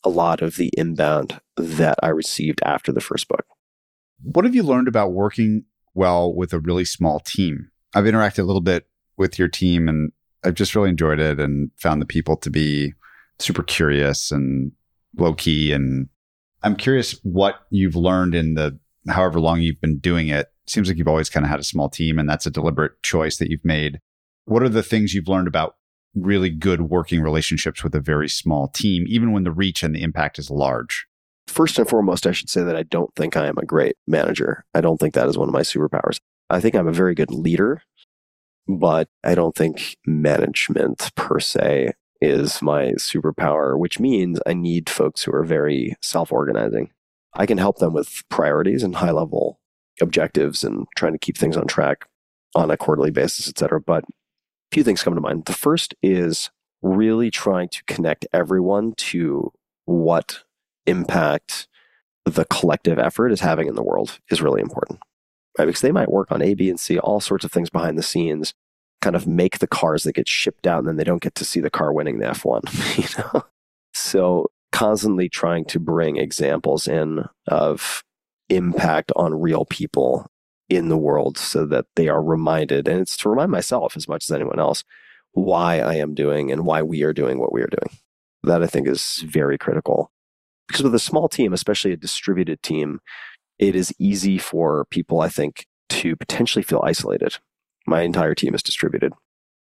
a lot of the inbound that I received after the first book. What have you learned about working well with a really small team? I've interacted a little bit with your team and I've just really enjoyed it and found the people to be super curious and low key. And I'm curious what you've learned in the however long you've been doing it. Seems like you've always kind of had a small team and that's a deliberate choice that you've made. What are the things you've learned about really good working relationships with a very small team, even when the reach and the impact is large? First and foremost, I should say that I don't think I am a great manager. I don't think that is one of my superpowers. I think I'm a very good leader, but I don't think management per se is my superpower, which means I need folks who are very self-organizing. I can help them with priorities and high-level objectives and trying to keep things on track on a quarterly basis, et cetera. But a few things come to mind. The first is really trying to connect everyone to what impact the collective effort is having in the world is really important, right? Because they might work on A, B, and C, all sorts of things behind the scenes, kind of make the cars that get shipped out and then they don't get to see the car winning the F1, So constantly trying to bring examples in of impact on real people in the world so that they are reminded, and it's to remind myself as much as anyone else, why I am doing and why we are doing what we are doing. That I think is very critical. Because with a small team, especially a distributed team, it is easy for people, I think, to potentially feel isolated. My entire team is distributed.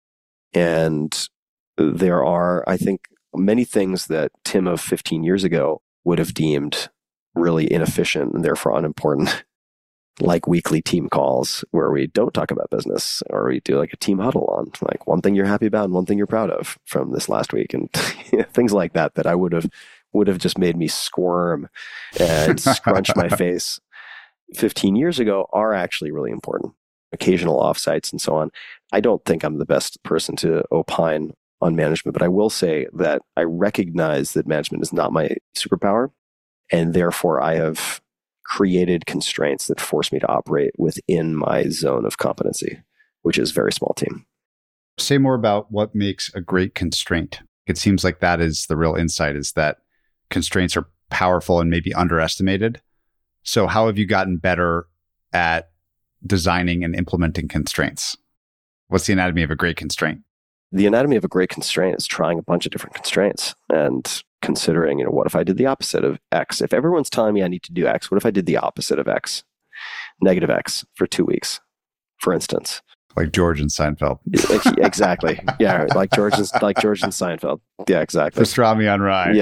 And there are, I think, many things that Tim of 15 years ago would have deemed really inefficient and therefore unimportant, like weekly team calls where we don't talk about business, or we do like a team huddle on like one thing you're happy about and one thing you're proud of from this last week, and things like that I would have just made me squirm and scrunch my face 15 years ago are actually really important. Occasional offsites and so on. I don't think I'm the best person to opine on management, but I will say that I recognize that management is not my superpower, and therefore I have created constraints that force me to operate within my zone of competency, which is very small team. Say more about what makes a great constraint. It seems like that is the real insight, is that constraints are powerful and maybe underestimated. So how have you gotten better at designing and implementing constraints? What's the anatomy of a great constraint? The anatomy of a great constraint is trying a bunch of different constraints and considering, what if I did the opposite of X? If everyone's telling me I need to do X, what if I did the opposite of X? Negative X for 2 weeks, for instance. Like George and Seinfeld. Exactly. Yeah, like George and Seinfeld. Yeah, exactly. Pastrami on rye.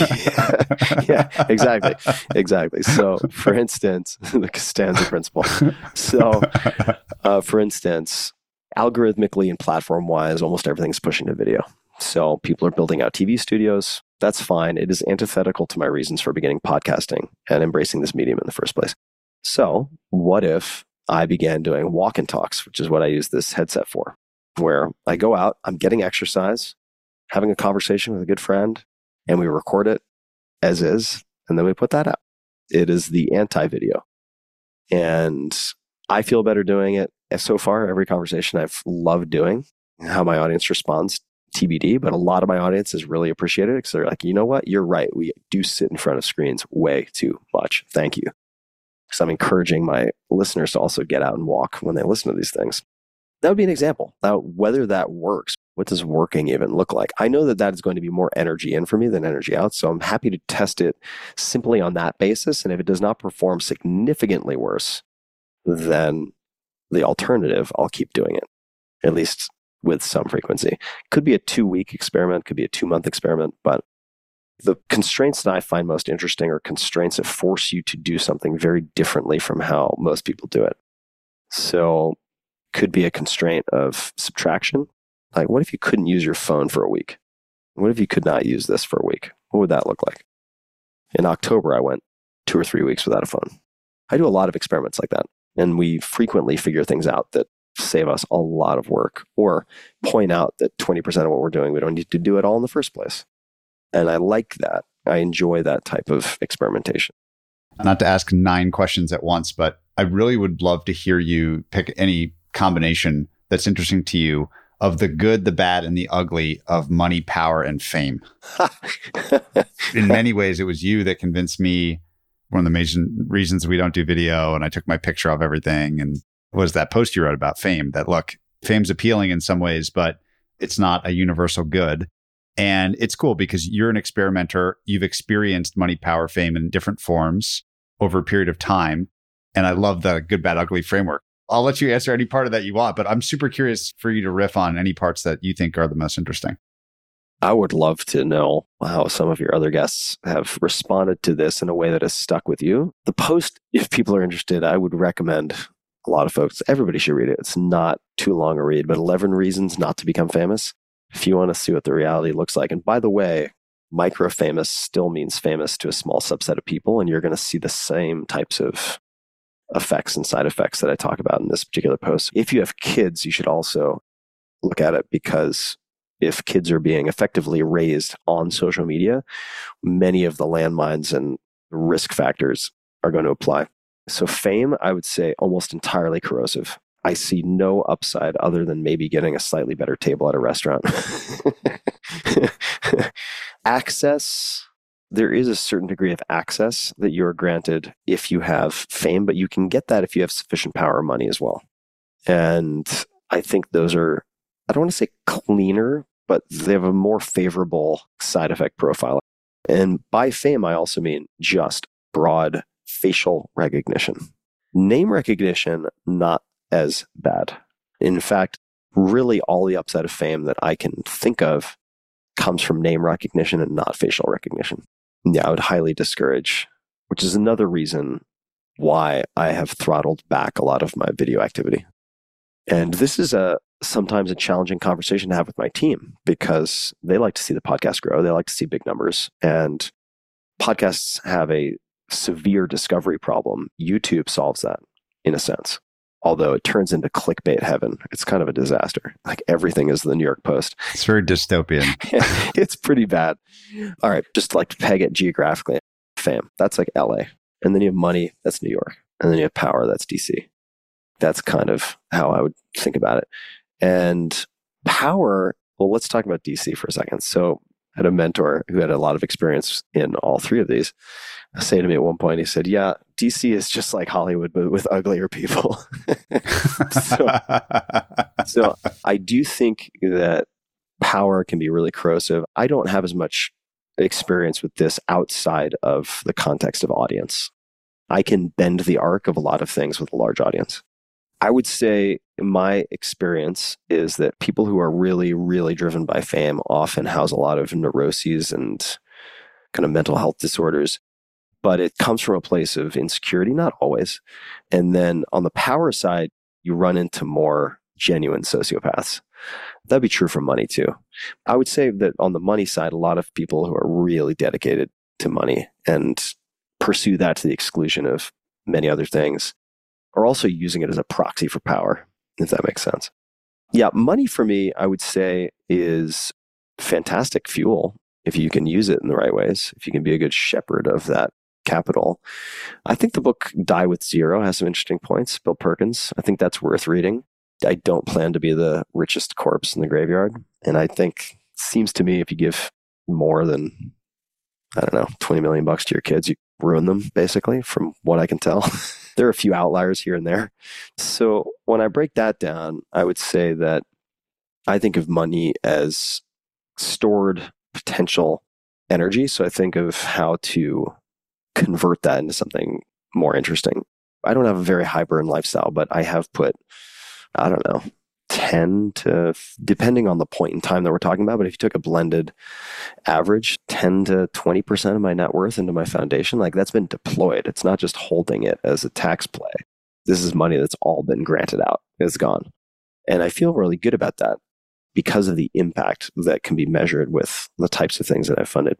Yeah, exactly. So, for instance, the Costanza principle. So, for instance, algorithmically and platform-wise, almost everything's pushing to video. So people are building out TV studios. That's fine. It is antithetical to my reasons for beginning podcasting and embracing this medium in the first place. So what if I began doing walk and talks, which is what I use this headset for, where I go out, I'm getting exercise, having a conversation with a good friend, and we record it as is, and then we put that out. It is the anti-video. And I feel better doing it. So far, every conversation I've loved doing. How my audience responds, TBD, but a lot of my audience has really appreciated it because they're like, you know what? You're right. We do sit in front of screens way too much. Thank you. Because I'm encouraging my listeners to also get out and walk when they listen to these things. That would be an example. Now, whether that works, what does working even look like? I know that is going to be more energy in for me than energy out. So I'm happy to test it simply on that basis. And if it does not perform significantly worse than the alternative, I'll keep doing it, at least with some frequency. Could be a 2-week experiment, could be a 2-month experiment, but the constraints that I find most interesting are constraints that force you to do something very differently from how most people do it. So could be a constraint of subtraction. Like, what if you couldn't use your phone for a week? What if you could not use this for a week? What would that look like? In October, I went 2 or 3 weeks without a phone. I do a lot of experiments like that, and we frequently figure things out that save us a lot of work or point out that 20% of what we're doing, we don't need to do it all in the first place. And I like that. I enjoy that type of experimentation. Not to ask 9 questions at once, but I really would love to hear you pick any combination that's interesting to you of the good, the bad, and the ugly of money, power, and fame. In many ways, it was you that convinced me. One of the major reasons we don't do video, and I took my picture of everything, and was that post you wrote about fame, that look, fame's appealing in some ways, but it's not a universal good. And it's cool because you're an experimenter. You've experienced money, power, fame in different forms over a period of time. And I love the good, bad, ugly framework. I'll let you answer any part of that you want, but I'm super curious for you to riff on any parts that you think are the most interesting. I would love to know how some of your other guests have responded to this in a way that has stuck with you. The post, if people are interested, I would recommend a lot of folks. Everybody should read it. It's not too long a read, but 11 Reasons Not to Become Famous. If you want to see what the reality looks like. And by the way, micro famous still means famous to a small subset of people. And you're going to see the same types of effects and side effects that I talk about in this particular post. If you have kids, you should also look at it, because if kids are being effectively raised on social media, many of the landmines and risk factors are going to apply. So fame, I would say, almost entirely corrosive. I see no upside other than maybe getting a slightly better table at a restaurant. Access, there is a certain degree of access that you're granted if you have fame, but you can get that if you have sufficient power or money as well. And I think those are, I don't want to say cleaner, but they have a more favorable side effect profile. And by fame, I also mean just broad facial recognition. Name recognition, not as bad. In fact, really all the upside of fame that I can think of comes from name recognition and not facial recognition. Yeah, I would highly discourage, which is another reason why I have throttled back a lot of my video activity. And this is sometimes a challenging conversation to have with my team, because they like to see the podcast grow. They like to see big numbers. And podcasts have a severe discovery problem. YouTube solves that in a sense. Although it turns into clickbait heaven. It's kind of a disaster. Like everything is the New York Post. It's very dystopian. It's pretty bad. All right, just like to peg it geographically. Fame, that's like LA. And then you have money, that's New York. And then you have power, that's DC. That's kind of how I would think about it. And power, well, let's talk about DC for a second. So I had a mentor who had a lot of experience in all three of these say to me at one point, he said, yeah, DC is just like Hollywood, but with uglier people. So I do think that power can be really corrosive. I don't have as much experience with this outside of the context of audience. I can bend the arc of a lot of things with a large audience. I would say my experience is that people who are really, really driven by fame often house a lot of neuroses and kind of mental health disorders. But it comes from a place of insecurity, not always. And then on the power side, you run into more genuine sociopaths. That'd be true for money too. I would say that on the money side, a lot of people who are really dedicated to money and pursue that to the exclusion of many other things are also using it as a proxy for power, if that makes sense. Yeah, money for me, I would say, is fantastic fuel if you can use it in the right ways, if you can be a good shepherd of that capital. I think the book Die with Zero has some interesting points. Bill Perkins, I think that's worth reading. I don't plan to be the richest corpse in the graveyard. And I think, seems to me, if you give more than, I don't know, $20 million to your kids, you ruin them, basically, from what I can tell. There are a few outliers here and there. So when I break that down, I would say that I think of money as stored potential energy. So I think of how to convert that into something more interesting. I don't have a very high burn lifestyle, but I have put, I don't know, 10 to, depending on the point in time that we're talking about, but if you took a blended average, 10 to 20% of my net worth into my foundation, like that's been deployed. It's not just holding it as a tax play. This is money that's all been granted out. It's gone. And I feel really good about that because of the impact that can be measured with the types of things that I've funded.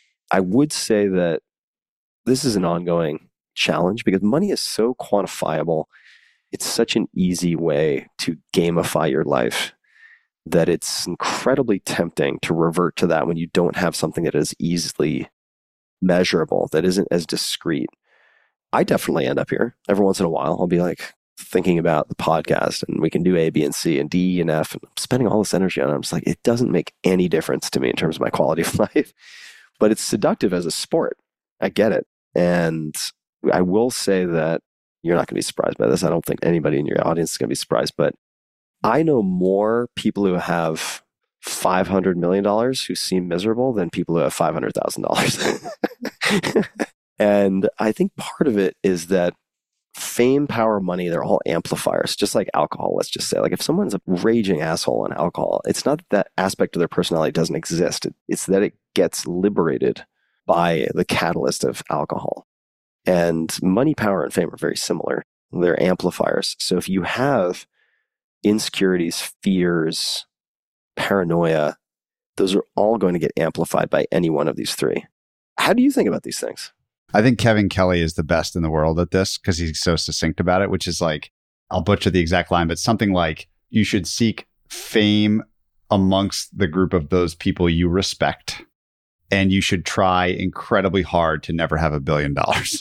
I would say that this is an ongoing challenge because money is so quantifiable. It's such an easy way to gamify your life that it's incredibly tempting to revert to that when you don't have something that is easily measurable, that isn't as discrete. I definitely end up here. Every once in a while, I'll be like, thinking about the podcast and we can do A, B, and C and D and F, and I'm spending all this energy on it. I'm just like, it doesn't make any difference to me in terms of my quality of life, but it's seductive as a sport. I get it. And I will say that you're not going to be surprised by this. I don't think anybody in your audience is going to be surprised, but I know more people who have $500 million who seem miserable than people who have $500,000. And I think part of it is that fame, power, money, they're all amplifiers, just like alcohol, let's just say. Like if someone's a raging asshole on alcohol, it's not that aspect of their personality doesn't exist. It's that it gets liberated by the catalyst of alcohol. And money, power, and fame are very similar. They're amplifiers. So if you have insecurities, fears, paranoia, those are all going to get amplified by any one of these three. How do you think about these things? I think Kevin Kelly is the best in the world at this because he's so succinct about it, which is like, I'll butcher the exact line, but something like, you should seek fame amongst the group of those people you respect. And you should try incredibly hard to never have $1 billion.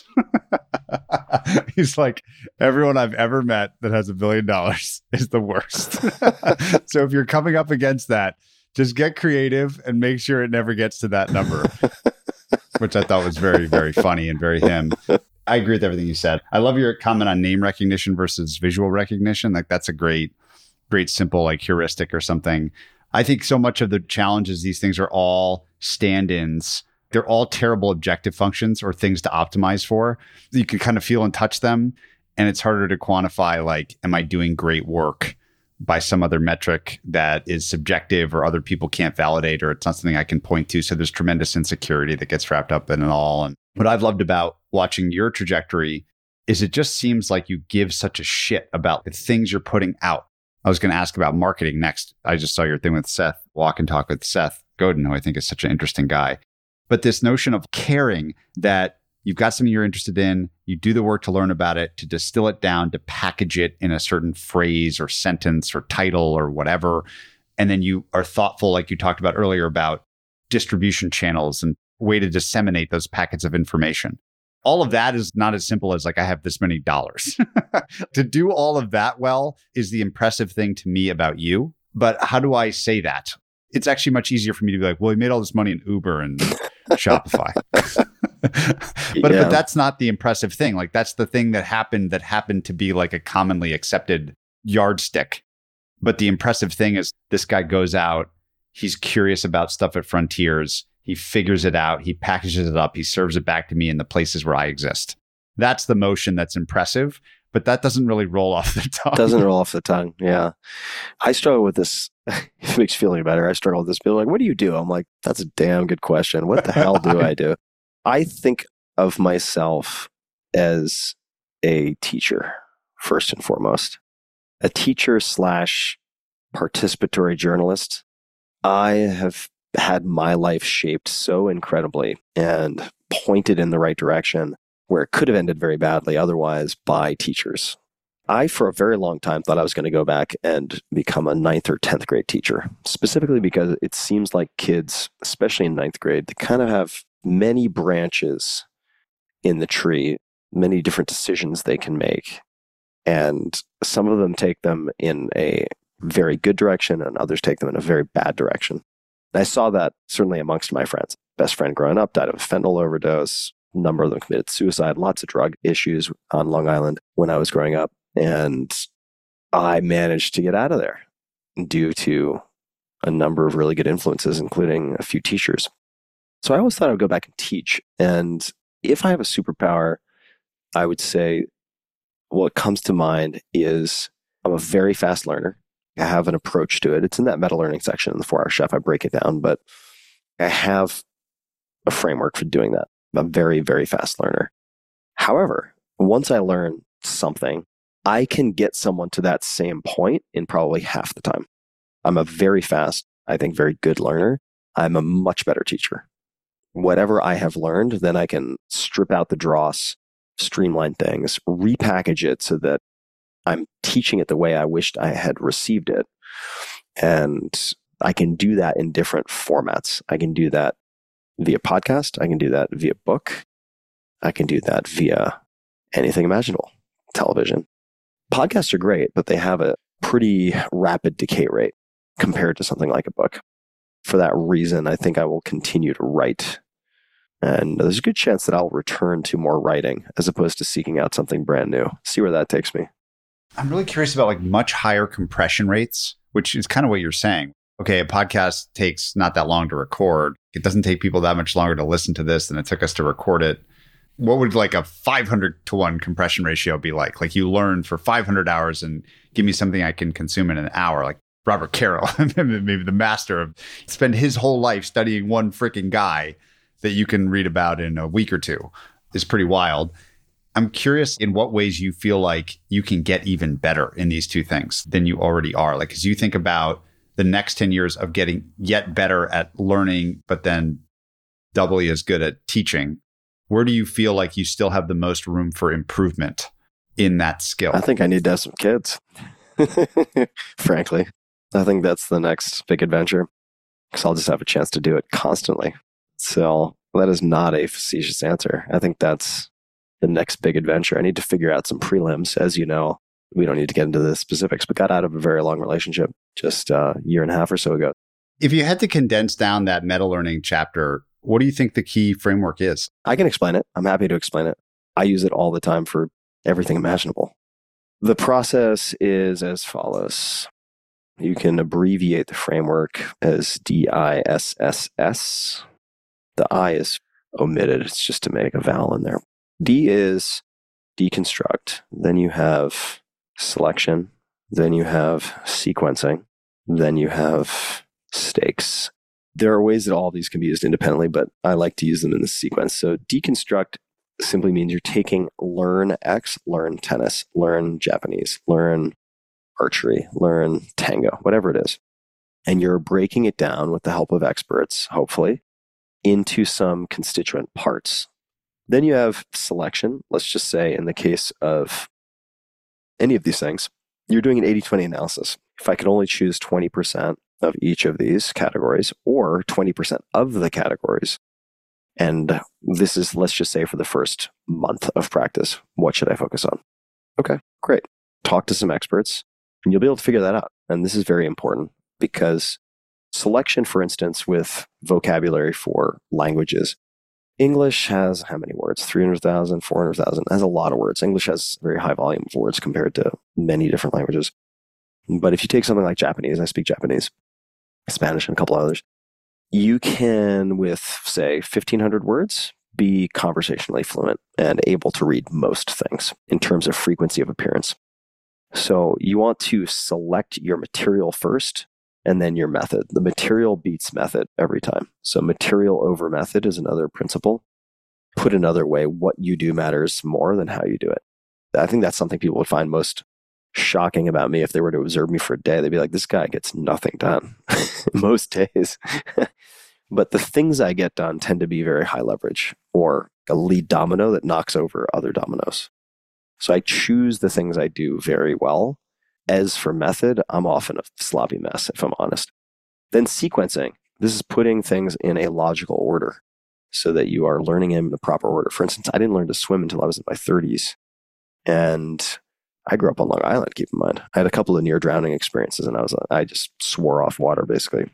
He's like, everyone I've ever met that has $1 billion is the worst. So if you're coming up against that, just get creative and make sure it never gets to that number, which I thought was very, very funny and very him. I agree with everything you said. I love your comment on name recognition versus visual recognition. Like that's a great, simple like heuristic or something. I think so much of the challenges, these things are all stand-ins. They're all terrible objective functions or things to optimize for. You can kind of feel and touch them, and it's harder to quantify, like, am I doing great work by some other metric that is subjective or other people can't validate, or it's not something I can point to. So there's tremendous insecurity that gets wrapped up in it all. And what I've loved about watching your trajectory is it just seems like you give such a shit about the things you're putting out. I was going to ask about marketing next. I just saw your thing with Seth, Walk and Talk with Seth Godin, who I think is such an interesting guy. But this notion of caring that you've got something you're interested in, you do the work to learn about it, to distill it down, to package it in a certain phrase or sentence or title or whatever. And then you are thoughtful, like you talked about earlier, about distribution channels and way to disseminate those packets of information. All of that is not as simple as like, I have this many dollars. To do all of that well is the impressive thing to me about you. But how do I say that? It's actually much easier for me to be like, well, he made all this money in Uber and Shopify. But that's not the impressive thing. Like that's the thing that happened to be like a commonly accepted yardstick. But the impressive thing is this guy goes out, he's curious about stuff at Frontiers. He figures it out. He packages it up. He serves it back to me in the places where I exist. That's the motion that's impressive, but that doesn't really roll off the tongue. Doesn't roll off the tongue. Yeah. I struggle with this. It makes you feel any better. I struggle with this. People are like, what do you do? I'm like, that's a damn good question. What the hell do I do? I think of myself as a teacher, first and foremost. A teacher / participatory journalist. I have had my life shaped so incredibly and pointed in the right direction where it could have ended very badly otherwise by teachers. I, for a very long time, thought I was going to go back and become a 9th or 10th grade teacher, specifically because it seems like kids, especially in 9th grade, they kind of have many branches in the tree, many different decisions they can make. And some of them take them in a very good direction and others take them in a very bad direction. I saw that certainly amongst my friends. Best friend growing up died of a fentanyl overdose. A number of them committed suicide, lots of drug issues on Long Island when I was growing up. And I managed to get out of there due to a number of really good influences, including a few teachers. So I always thought I would go back and teach. And if I have a superpower, I would say what comes to mind is I'm a very fast learner. I have an approach to it. It's in that meta learning section in the 4-Hour Chef. I break it down, but I have a framework for doing that. I'm a very, very fast learner. However, once I learn something, I can get someone to that same point in probably half the time. I'm a very fast, I think, very good learner. I'm a much better teacher. Whatever I have learned, then I can strip out the dross, streamline things, repackage it so that I'm teaching it the way I wished I had received it. And I can do that in different formats. I can do that via podcast. I can do that via book. I can do that via anything imaginable, television. Podcasts are great, but they have a pretty rapid decay rate compared to something like a book. For that reason, I think I will continue to write. And there's a good chance that I'll return to more writing as opposed to seeking out something brand new. See where that takes me. I'm really curious about like much higher compression rates, which is kind of what you're saying. Okay, a podcast takes not that long to record. It doesn't take people that much longer to listen to this than it took us to record it. What would like a 500-to-1 compression ratio be like? Like you learn for 500 hours and give me something I can consume in an hour, like Robert Carroll, maybe the master of spend his whole life studying one freaking guy that you can read about in a week or two is pretty wild. I'm curious in what ways you feel like you can get even better in these two things than you already are. Like, as you think about the next 10 years of getting yet better at learning, but then doubly as good at teaching, where do you feel like you still have the most room for improvement in that skill? I think I need to have some kids, frankly. I think that's the next big adventure because I'll just have a chance to do it constantly. So that is not a facetious answer. I think that's the next big adventure. I need to figure out some prelims. As you know, we don't need to get into the specifics, but got out of a very long relationship just a year and a half or so ago. If you had to condense down that meta learning chapter, what do you think the key framework is? I can explain it. I'm happy to explain it. I use it all the time for everything imaginable. The process is as follows. You can abbreviate the framework as DISSS. The I is omitted. It's just to make a vowel in there. D is deconstruct. Then you have selection. Then you have sequencing. Then you have stakes. There are ways that all of these can be used independently, but I like to use them in this sequence. So deconstruct simply means you're taking learn X, learn tennis, learn Japanese, learn archery, learn tango, whatever it is. And you're breaking it down with the help of experts, hopefully, into some constituent parts. Then you have selection. Let's just say in the case of any of these things, you're doing an 80-20 analysis. If I could only choose 20% of each of these categories or 20% of the categories, and this is, let's just say for the first month of practice, what should I focus on? Okay, great. Talk to some experts and you'll be able to figure that out. And this is very important because selection, for instance, with vocabulary for languages, English has how many words? 300,000, 400,000. It has a lot of words. English has a very high volume of words compared to many different languages. But if you take something like Japanese, I speak Japanese, Spanish, and a couple others, you can, with, say, 1,500 words, be conversationally fluent and able to read most things in terms of frequency of appearance. So you want to select your material first and then your method. The material beats method every time. So material over method is another principle. Put another way, what you do matters more than how you do it. I think that's something people would find most shocking about me if they were to observe me for a day. They'd be like, this guy gets nothing done most days. But the things I get done tend to be very high leverage or a lead domino that knocks over other dominoes. So I choose the things I do very well. As for method, I'm often a sloppy mess, if I'm honest. Then sequencing. This is putting things in a logical order so that you are learning in the proper order. For instance, I didn't learn to swim until I was in my 30s. And I grew up on Long Island, keep in mind. I had a couple of near drowning experiences and I just swore off water basically.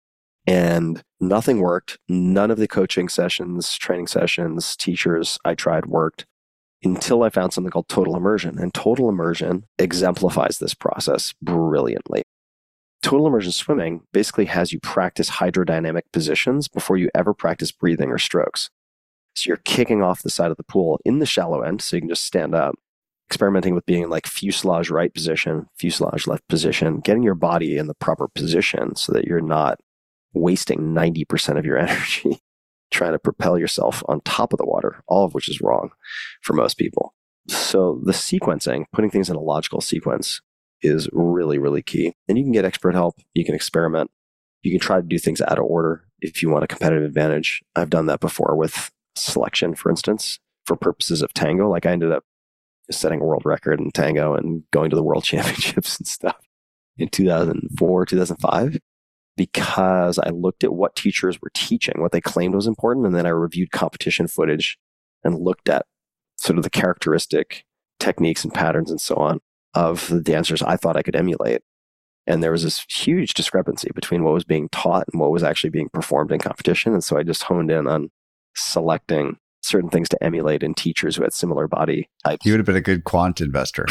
And nothing worked. None of the coaching sessions, training sessions, teachers I tried worked until I found something called total immersion. And total immersion exemplifies this process brilliantly. Total immersion swimming basically has you practice hydrodynamic positions before you ever practice breathing or strokes. So you're kicking off the side of the pool in the shallow end, so you can just stand up, experimenting with being in like fuselage right position, fuselage left position, getting your body in the proper position so that you're not wasting 90% of your energy trying to propel yourself on top of the water, all of which is wrong for most people. So the sequencing, putting things in a logical sequence is really, really key. And you can get expert help. You can experiment. You can try to do things out of order if you want a competitive advantage. I've done that before with selection, for instance, for purposes of tango. Like I ended up setting a world record in tango and going to the world championships and stuff in 2004, 2005. Because I looked at what teachers were teaching, what they claimed was important, and then I reviewed competition footage and looked at sort of the characteristic techniques and patterns and so on. of the dancers I thought I could emulate. And there was this huge discrepancy between what was being taught and what was actually being performed in competition. And so I just honed in on selecting certain things to emulate in teachers who had similar body types. You would have been a good quant investor.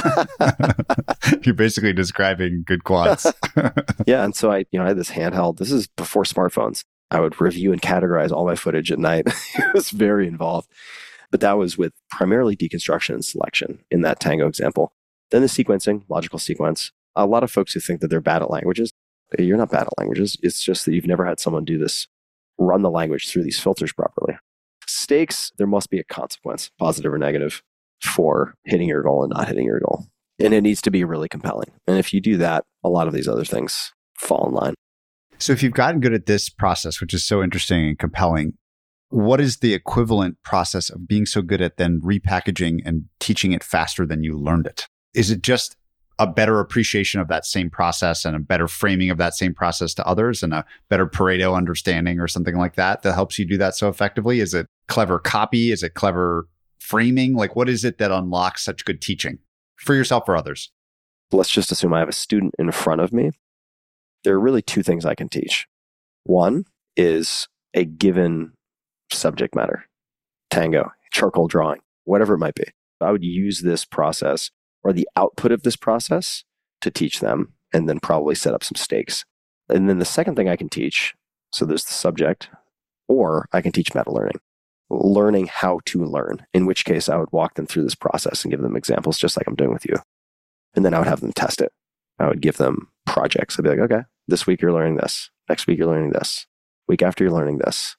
You're basically describing good quants. Yeah. And so I had this handheld. This is before smartphones. I would review and categorize all my footage at night. It was very involved. But that was with primarily deconstruction and selection in that tango example. Then the sequencing, logical sequence. A lot of folks who think that they're bad at languages, you're not bad at languages. It's just that you've never had someone do this, run the language through these filters properly. Stakes, there must be a consequence, positive or negative, for hitting your goal and not hitting your goal. And it needs to be really compelling. And if you do that, a lot of these other things fall in line. So if you've gotten good at this process, which is so interesting and compelling, what is the equivalent process of being so good at then repackaging and teaching it faster than you learned it? Is it just a better appreciation of that same process and a better framing of that same process to others and a better Pareto understanding or something like that helps you do that so effectively? Is it clever copy? Is it clever framing? Like, what is it that unlocks such good teaching for yourself or others? Let's just assume I have a student in front of me. There are really two things I can teach. One is a given subject matter, tango, charcoal drawing, whatever it might be. I would use this process or the output of this process to teach them and then probably set up some stakes. And then the second thing I can teach, so there's the subject, or I can teach meta learning how to learn, in which case I would walk them through this process and give them examples just like I'm doing with you. And then I would have them test it. I would give them projects. I'd be like, okay, this week you're learning this. Next week you're learning this. Week after you're learning this.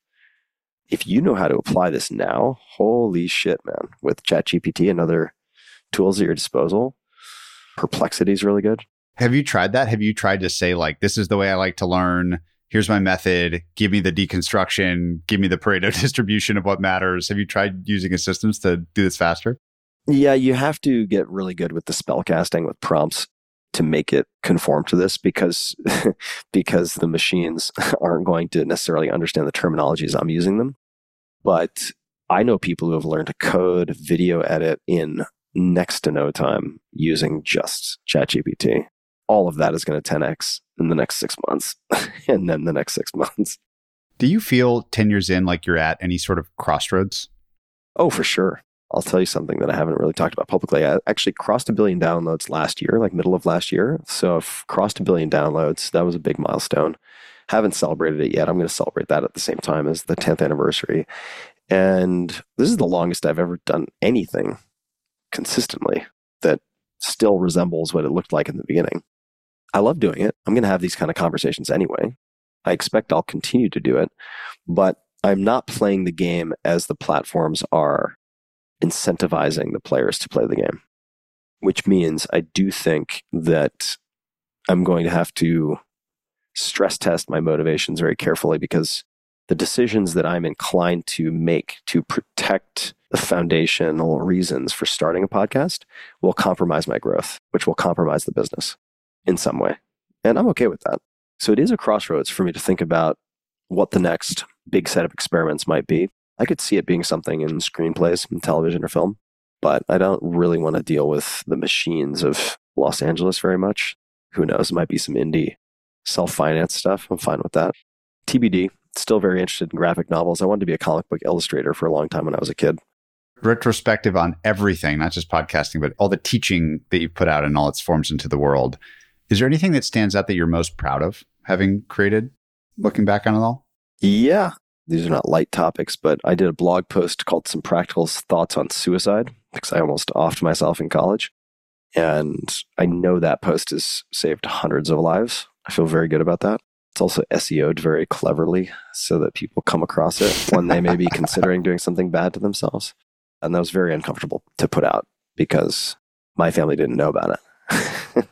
If you know how to apply this now, holy shit, man, with ChatGPT and other tools at your disposal, Perplexity is really good. Have you tried that? Have you tried to say, like, this is the way I like to learn. Here's my method. Give me the deconstruction. Give me the Pareto distribution of what matters. Have you tried using assistants to do this faster? Yeah, you have to get really good with the spell casting with prompts to make it conform to this because the machines aren't going to necessarily understand the terminologies I'm using them. But I know people who have learned to code, video edit in next to no time using just ChatGPT. All of that is going to 10x in the next 6 months and then the next 6 months. Do you feel 10 years in like you're at any sort of crossroads? Oh, for sure. I'll tell you something that I haven't really talked about publicly. I actually crossed 1 billion downloads last year, like middle of last year. So I've crossed 1 billion downloads. That was a big milestone. Haven't celebrated it yet. I'm going to celebrate that at the same time as the 10th anniversary. And this is the longest I've ever done anything consistently that still resembles what it looked like in the beginning. I love doing it. I'm going to have these kind of conversations anyway. I expect I'll continue to do it, but I'm not playing the game as the platforms are incentivizing the players to play the game, which means I do think that I'm going to have to stress test my motivations very carefully because the decisions that I'm inclined to make to protect the foundational reasons for starting a podcast will compromise my growth, which will compromise the business in some way. And I'm okay with that. So it is a crossroads for me to think about what the next big set of experiments might be. I could see it being something in screenplays, in television or film, but I don't really want to deal with the machines of Los Angeles very much. Who knows? It might be some indie self-finance stuff. I'm fine with that. TBD, still very interested in graphic novels. I wanted to be a comic book illustrator for a long time when I was a kid. Retrospective on everything, not just podcasting, but all the teaching that you've put out in all its forms into the world. Is there anything that stands out that you're most proud of having created, looking back on it all? Yeah. These are not light topics, but I did a blog post called Some Practical Thoughts on Suicide because I almost offed myself in college. And I know that post has saved hundreds of lives. I feel very good about that. It's also SEO'd very cleverly so that people come across it when they may be considering doing something bad to themselves. And that was very uncomfortable to put out because my family didn't know about it.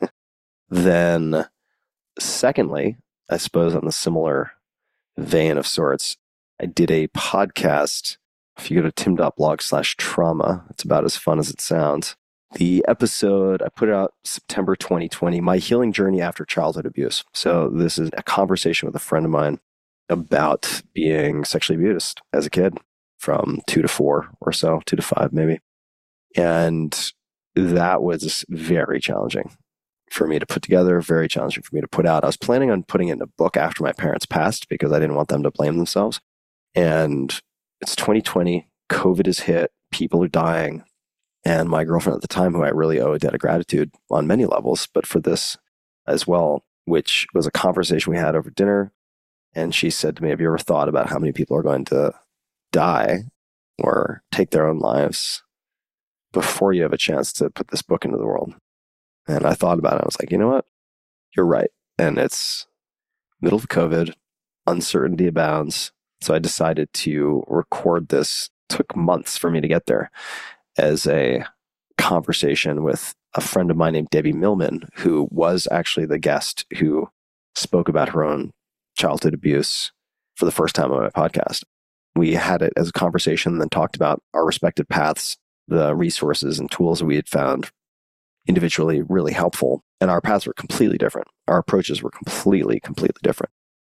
Then, secondly, I suppose on the similar vein of sorts, I did a podcast. If you go to tim.blog/trauma, it's about as fun as it sounds. The episode, I put it out September 2020, My Healing Journey After Childhood Abuse. So this is a conversation with a friend of mine about being sexually abused as a kid from 2 to 4 or so, 2 to 5 maybe. And that was very challenging for me to put together, very challenging for me to put out. I was planning on putting it in a book after my parents passed because I didn't want them to blame themselves. And it's 2020, COVID has hit, people are dying. And my girlfriend at the time, who I really owe a debt of gratitude on many levels, but for this as well, which was a conversation we had over dinner. And she said to me, have you ever thought about how many people are going to die or take their own lives before you have a chance to put this book into the world? And I thought about it. I was like, you know what? You're right. And it's middle of COVID, uncertainty abounds. So I decided to record this. It took months for me to get there, as a conversation with a friend of mine named Debbie Millman, who was actually the guest who spoke about her own childhood abuse for the first time on my podcast. We had it as a conversation and then talked about our respective paths, the resources and tools that we had found individually really helpful. And our paths were completely different. Our approaches were completely different.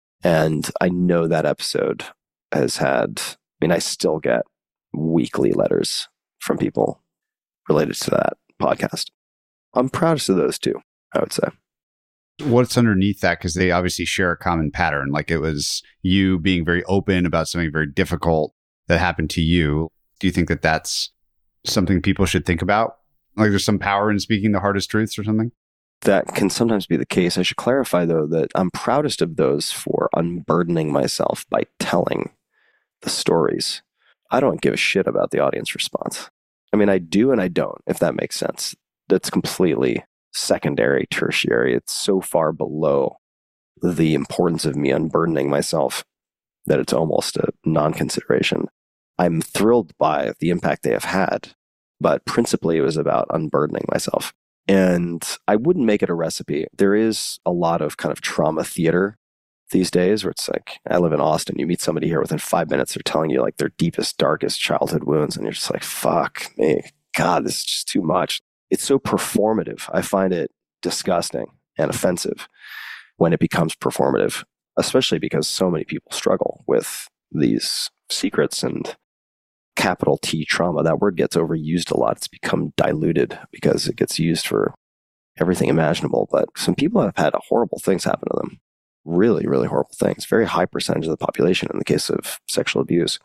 And I know that episode has had, I still get weekly letters from people related to that podcast. I'm proudest of those two, I would say. What's underneath that? Because they obviously share a common pattern. Like, it was you being very open about something very difficult that happened to you. Do you think that that's something people should think about? Like, there's some power in speaking the hardest truths or something? That can sometimes be the case. I should clarify, though, that I'm proudest of those for unburdening myself by telling the stories. I don't give a shit about the audience response. I do and I don't, if that makes sense. That's completely secondary, tertiary. It's so far below the importance of me unburdening myself that it's almost a non-consideration. I'm thrilled by the impact they have had, but principally it was about unburdening myself. And I wouldn't make it a recipe. There is a lot of kind of trauma theater these days where it's like, I live in Austin, you meet somebody here within 5 minutes, they're telling you like their deepest, darkest childhood wounds. And you're just like, fuck me, God, this is just too much. It's so performative. I find it disgusting and offensive when it becomes performative, especially because so many people struggle with these secrets and capital T trauma. That word gets overused a lot. It's become diluted because it gets used for everything imaginable. But some people have had horrible things happen to them. Really, really horrible things. Very high percentage of the population in the case of sexual abuse.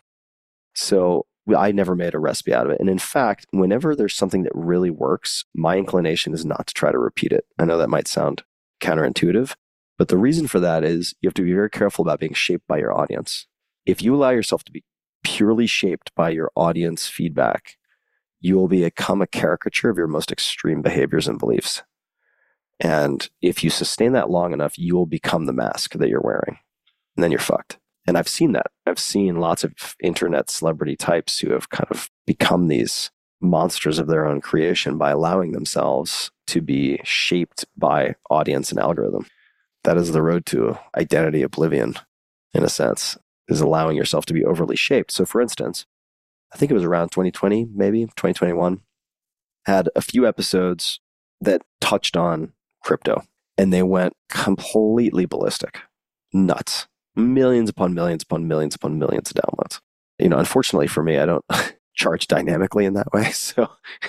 So I never made a recipe out of it. And in fact, whenever there's something that really works, my inclination is not to try to repeat it. I know that might sound counterintuitive, but the reason for that is you have to be very careful about being shaped by your audience. If you allow yourself to be purely shaped by your audience feedback, you will become a caricature of your most extreme behaviors and beliefs. And if you sustain that long enough, you will become the mask that you're wearing. And then you're fucked. And I've seen that. I've seen lots of internet celebrity types who have kind of become these monsters of their own creation by allowing themselves to be shaped by audience and algorithm. That is the road to identity oblivion, in a sense, is allowing yourself to be overly shaped. So for instance, I think it was around 2020, maybe 2021, had a few episodes that touched on crypto, and they went completely ballistic, nuts, millions upon millions upon millions upon millions of downloads. Unfortunately for me, I don't charge dynamically in that way. So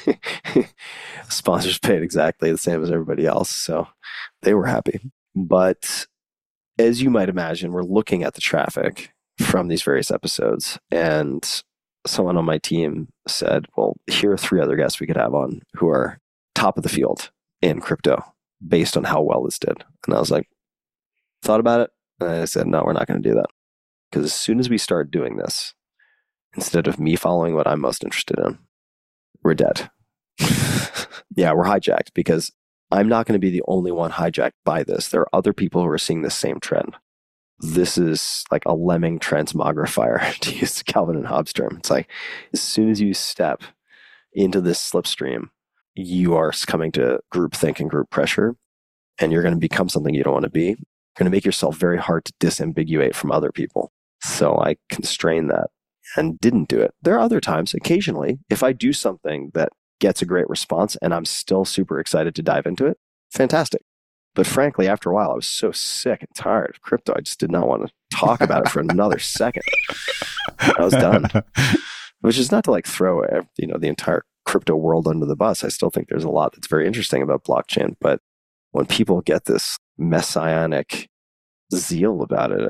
sponsors paid exactly the same as everybody else. So they were happy. But as you might imagine, we're looking at the traffic from these various episodes, and someone on my team said, well, here are 3 other guests we could have on who are top of the field in crypto based on how well this did. And I was like, thought about it. And I said, no, we're not going to do that. Because as soon as we start doing this, instead of me following what I'm most interested in, we're dead. Yeah, we're hijacked because I'm not going to be the only one hijacked by this. There are other people who are seeing the same trend. This is like a lemming transmogrifier, to use Calvin and Hobbes' term. It's like, as soon as you step into this slipstream, you are succumbing to groupthink and group pressure, and you're going to become something you don't want to be. You're going to make yourself very hard to disambiguate from other people. So I constrained that and didn't do it. There are other times, occasionally, if I do something that gets a great response and I'm still super excited to dive into it, fantastic. But frankly, after a while, I was so sick and tired of crypto, I just did not want to talk about it for another second. I was done. Which is not to like throw the entire crypto world under the bus. I still think there's a lot that's very interesting about blockchain. But when people get this messianic zeal about it,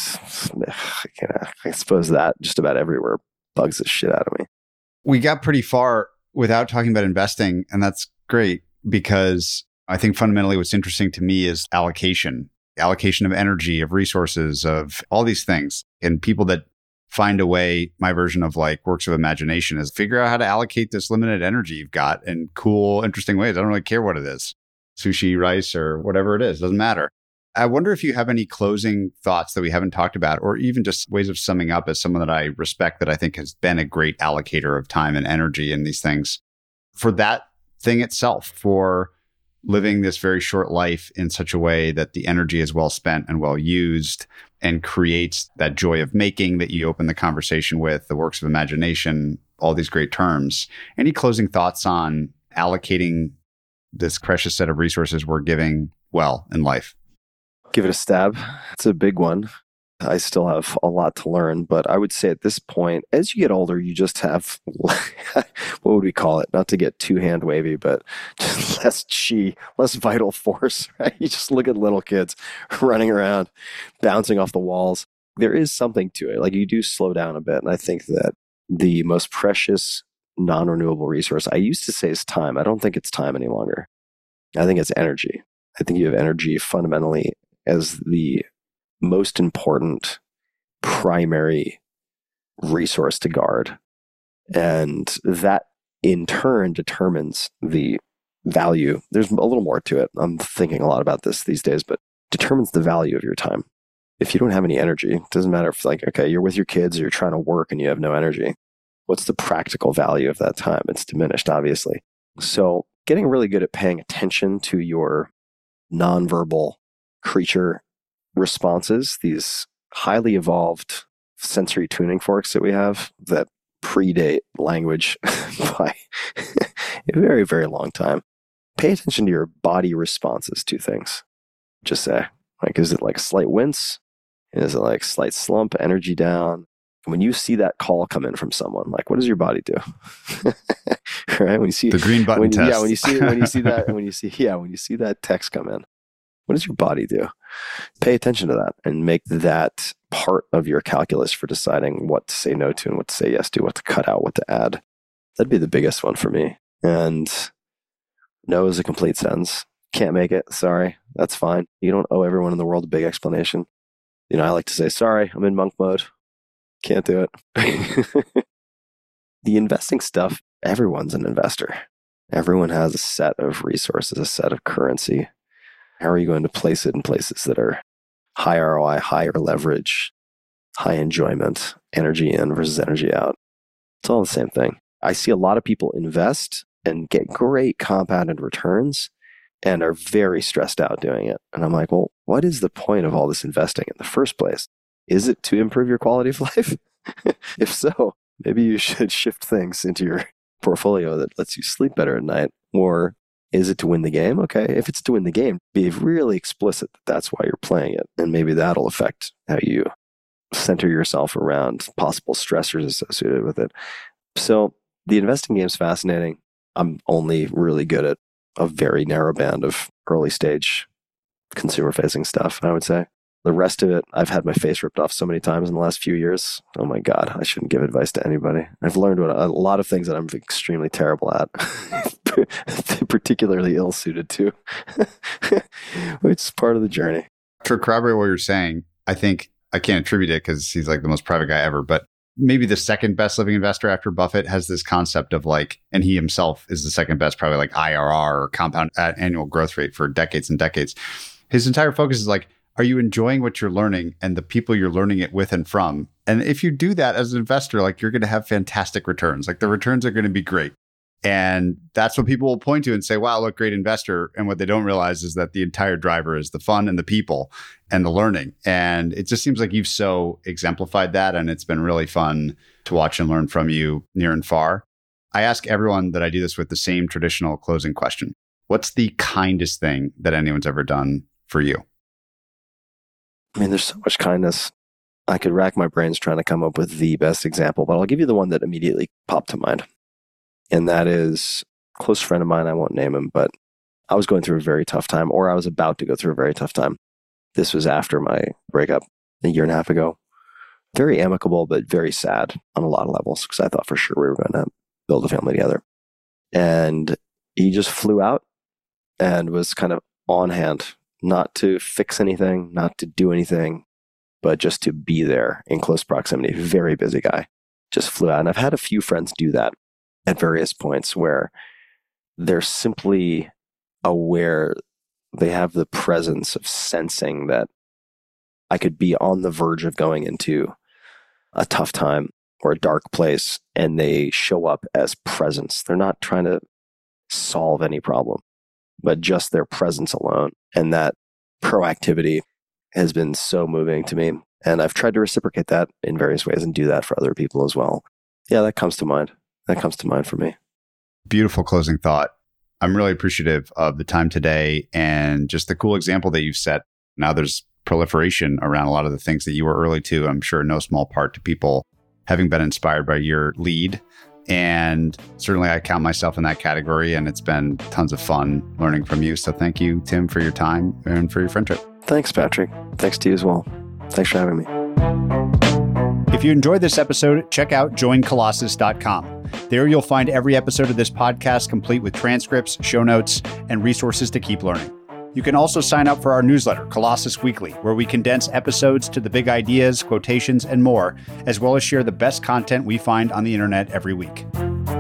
I suppose that just about everywhere bugs the shit out of me. We got pretty far without talking about investing, and that's great because I think fundamentally what's interesting to me is allocation of energy, of resources, of all these things. And people that find a way, my version of like works of imagination is figure out how to allocate this limited energy you've got in cool, interesting ways. I don't really care what it is. Sushi, rice, or whatever it is, doesn't matter. I wonder if you have any closing thoughts that we haven't talked about, or even just ways of summing up as someone that I respect that I think has been a great allocator of time and energy in these things for that thing itself, for living this very short life in such a way that the energy is well spent and well used and creates that joy of making that you open the conversation with, the works of imagination, all these great terms. Any closing thoughts on allocating this precious set of resources we're giving well in life? Give it a stab. It's a big one. I still have a lot to learn, but I would say at this point, as you get older, you just have, what would we call it? Not to get too hand wavy, but just less chi, less vital force, right? You just look at little kids running around, bouncing off the walls. There is something to it. Like you do slow down a bit. And I think that the most precious non-renewable resource I used to say is time. I don't think it's time any longer. I think it's energy. I think you have energy fundamentally as the most important primary resource to guard. And that in turn determines the value. There's a little more to it. I'm thinking a lot about this these days, but determines the value of your time. If you don't have any energy, it doesn't matter if it's like, okay, you're with your kids or you're trying to work and you have no energy. What's the practical value of that time? It's diminished, obviously. So getting really good at paying attention to your nonverbal creature responses, these highly evolved sensory tuning forks that we have that predate language by a very, very long time. Pay attention to your body responses to things. Just say, like, is it like a slight wince? Is it like slight slump, energy down? When you see that call come in from someone, like, what does your body do? Right? When you see the green button test. Yeah, when you see that text come in, what does your body do? Pay attention to that and make that part of your calculus for deciding what to say no to and what to say yes to, what to cut out, what to add. That'd be the biggest one for me. And no is a complete sentence. Can't make it. Sorry. That's fine. You don't owe everyone in the world a big explanation. You know, I like to say, sorry, I'm in monk mode. Can't do it. The investing stuff, everyone's an investor. Everyone has a set of resources, a set of currency. How are you going to place it in places that are high ROI, higher leverage, high enjoyment, energy in versus energy out? It's all the same thing. I see a lot of people invest and get great compounded returns and are very stressed out doing it. And I'm like, well, what is the point of all this investing in the first place? Is it to improve your quality of life? If so, maybe you should shift things into your portfolio that lets you sleep better at night. Or is it to win the game? Okay, if it's to win the game, be really explicit that that's why you're playing it. And maybe that'll affect how you center yourself around possible stressors associated with it. So the investing game is fascinating. I'm only really good at a very narrow band of early stage consumer facing stuff, I would say. The rest of it, I've had my face ripped off so many times in the last few years. Oh my God, I shouldn't give advice to anybody. I've learned a lot of things that I'm extremely terrible at, particularly ill-suited to, which is part of the journey. To corroborate what you're saying, I think I can't attribute it because he's like the most private guy ever, but maybe the second best living investor after Buffett has this concept of like, and he himself is the second best, probably like IRR or compound annual growth rate for decades and decades. His entire focus is like, are you enjoying what you're learning and the people you're learning it with and from? And if you do that as an investor, like you're going to have fantastic returns. Like the returns are going to be great. And that's what people will point to and say, wow, look, great investor. And what they don't realize is that the entire driver is the fun and the people and the learning. And it just seems like you've so exemplified that. And it's been really fun to watch and learn from you near and far. I ask everyone that I do this with the same traditional closing question. What's the kindest thing that anyone's ever done for you? I mean, there's so much kindness. I could rack my brains trying to come up with the best example, but I'll give you the one that immediately popped to mind. And that is a close friend of mine. I won't name him, but I was going through a very tough time, or I was about to go through a very tough time. This was after my breakup a year and a half ago. Very amicable, but very sad on a lot of levels, because I thought for sure we were going to build a family together. And he just flew out and was kind of on hand, not to fix anything, not to do anything, but just to be there in close proximity. Very busy guy. Just flew out. And I've had a few friends do that at various points where they're simply aware, they have the presence of sensing that I could be on the verge of going into a tough time or a dark place, and they show up as presence. They're not trying to solve any problem, but just their presence alone. And that proactivity has been so moving to me. And I've tried to reciprocate that in various ways and do that for other people as well. Yeah, that comes to mind. That comes to mind for me. Beautiful closing thought. I'm really appreciative of the time today and just the cool example that you've set. Now there's proliferation around a lot of the things that you were early to. I'm sure in no small part to people having been inspired by your lead. And certainly I count myself in that category, and it's been tons of fun learning from you. So thank you, Tim, for your time and for your friendship. Thanks, Patrick. Thanks to you as well. Thanks for having me. If you enjoyed this episode, check out joincolossus.com. There you'll find every episode of this podcast complete with transcripts, show notes, and resources to keep learning. You can also sign up for our newsletter, Colossus Weekly, where we condense episodes to the big ideas, quotations, and more, as well as share the best content we find on the internet every week.